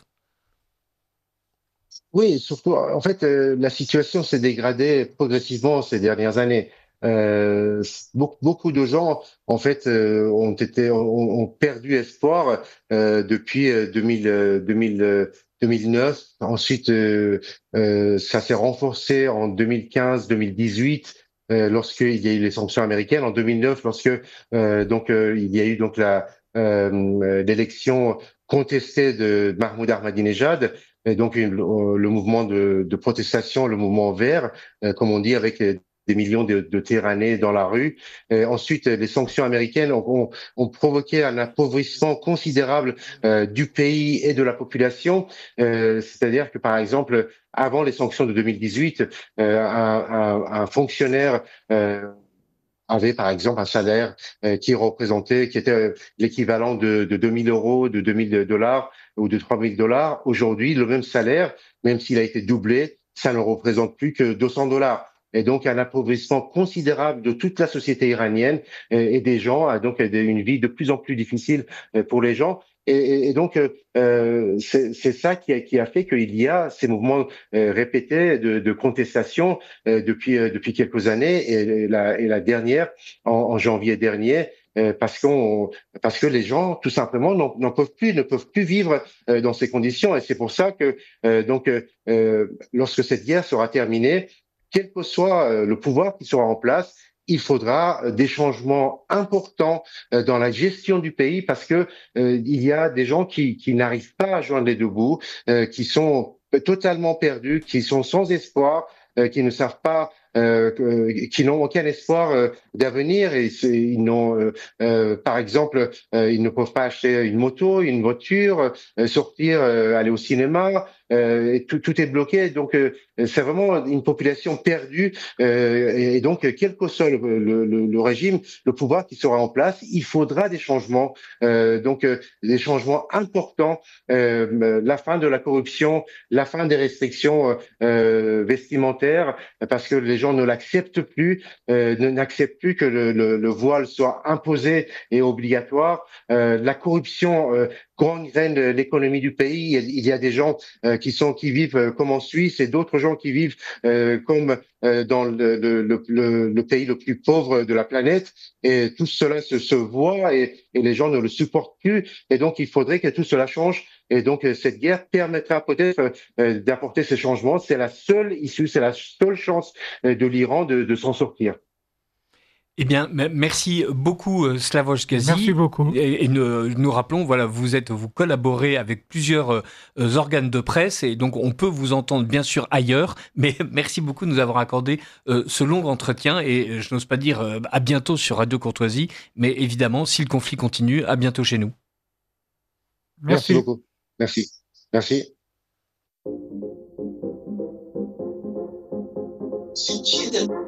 Oui, surtout, en fait, euh, la situation s'est dégradée progressivement ces dernières années. Euh, beaucoup, beaucoup de gens, en fait, euh, ont été, ont, ont perdu espoir euh, depuis euh, deux mille, euh, deux mille, euh, deux mille neuf. Ensuite, euh, euh, ça s'est renforcé en deux mille quinze, deux mille dix-huit, euh, lorsqu'il y a eu les sanctions américaines. En deux mille neuf, lorsque euh, donc euh, il y a eu donc la euh, l'élection contestée de Mahmoud Ahmadinejad. Et donc une, le mouvement de, de protestation, le mouvement vert, euh, comme on dit, avec des millions de, de Téhéranais dans la rue. Et ensuite, les sanctions américaines ont, ont, ont provoqué un appauvrissement considérable euh, du pays et de la population. Euh, c'est-à-dire que, par exemple, avant les sanctions de deux mille dix-huit, euh, un, un, un fonctionnaire euh, avait par exemple un salaire euh, qui représentait, qui était l'équivalent de, de deux mille euros, de deux mille dollars ou de trois mille dollars. Aujourd'hui, le même salaire, même s'il a été doublé, ça ne représente plus que deux cents dollars. Et donc un appauvrissement considérable de toute la société iranienne et, et des gens, donc une vie de plus en plus difficile pour les gens. Et, et donc, euh, c'est, c'est ça qui a, qui a fait qu'il y a ces mouvements euh, répétés de, de contestation euh, depuis euh, depuis quelques années, et la, et la dernière en, en janvier dernier, euh, parce qu'on parce que les gens tout simplement n'en, n'en peuvent plus, ne peuvent plus vivre euh, dans ces conditions. Et c'est pour ça que euh, donc euh, lorsque cette guerre sera terminée, quel que soit euh, le pouvoir qui sera en place, il faudra des changements importants dans la gestion du pays, parce que euh, il y a des gens qui, qui n'arrivent pas à joindre les deux bouts, euh, qui sont totalement perdus, qui sont sans espoir, euh, qui ne savent pas, euh, qui n'ont aucun espoir euh, d'avenir, et ils n'ont, euh, euh, par exemple, euh, ils ne peuvent pas acheter une moto, une voiture, euh, sortir, euh, aller au cinéma. Euh, et tout, tout est bloqué, donc euh, c'est vraiment une population perdue, euh, et, et donc quel que soit le, le, le, le régime, le pouvoir qui sera en place, il faudra des changements, euh, donc euh, des changements importants, euh, la fin de la corruption, la fin des restrictions euh, vestimentaires, parce que les gens ne l'acceptent plus, euh, ne n'acceptent plus que le, le, le voile soit imposé et obligatoire. Euh, la corruption euh, gangrène l'économie du pays. Il y a des gens euh, qui sont qui vivent euh, comme en Suisse, et d'autres gens qui vivent euh, comme euh, dans le, le, le, le pays le plus pauvre de la planète. Et tout cela se, se voit, et, et les gens ne le supportent plus. Et donc, il faudrait que tout cela change. Et donc, cette guerre permettra peut-être euh, d'apporter ces changements. C'est la seule issue, c'est la seule chance euh, de l'Iran de, de s'en sortir. Eh bien, merci beaucoup, Slavoj Gazi. Merci beaucoup. Et, et nous, nous rappelons, voilà, vous êtes, vous collaborez avec plusieurs euh, organes de presse, et donc on peut vous entendre bien sûr ailleurs. Mais merci beaucoup de nous avoir accordé euh, ce long entretien, et je n'ose pas dire euh, à bientôt sur Radio Courtoisie, mais évidemment, si le conflit continue, à bientôt chez nous. Merci, merci beaucoup. Merci. Merci. C'est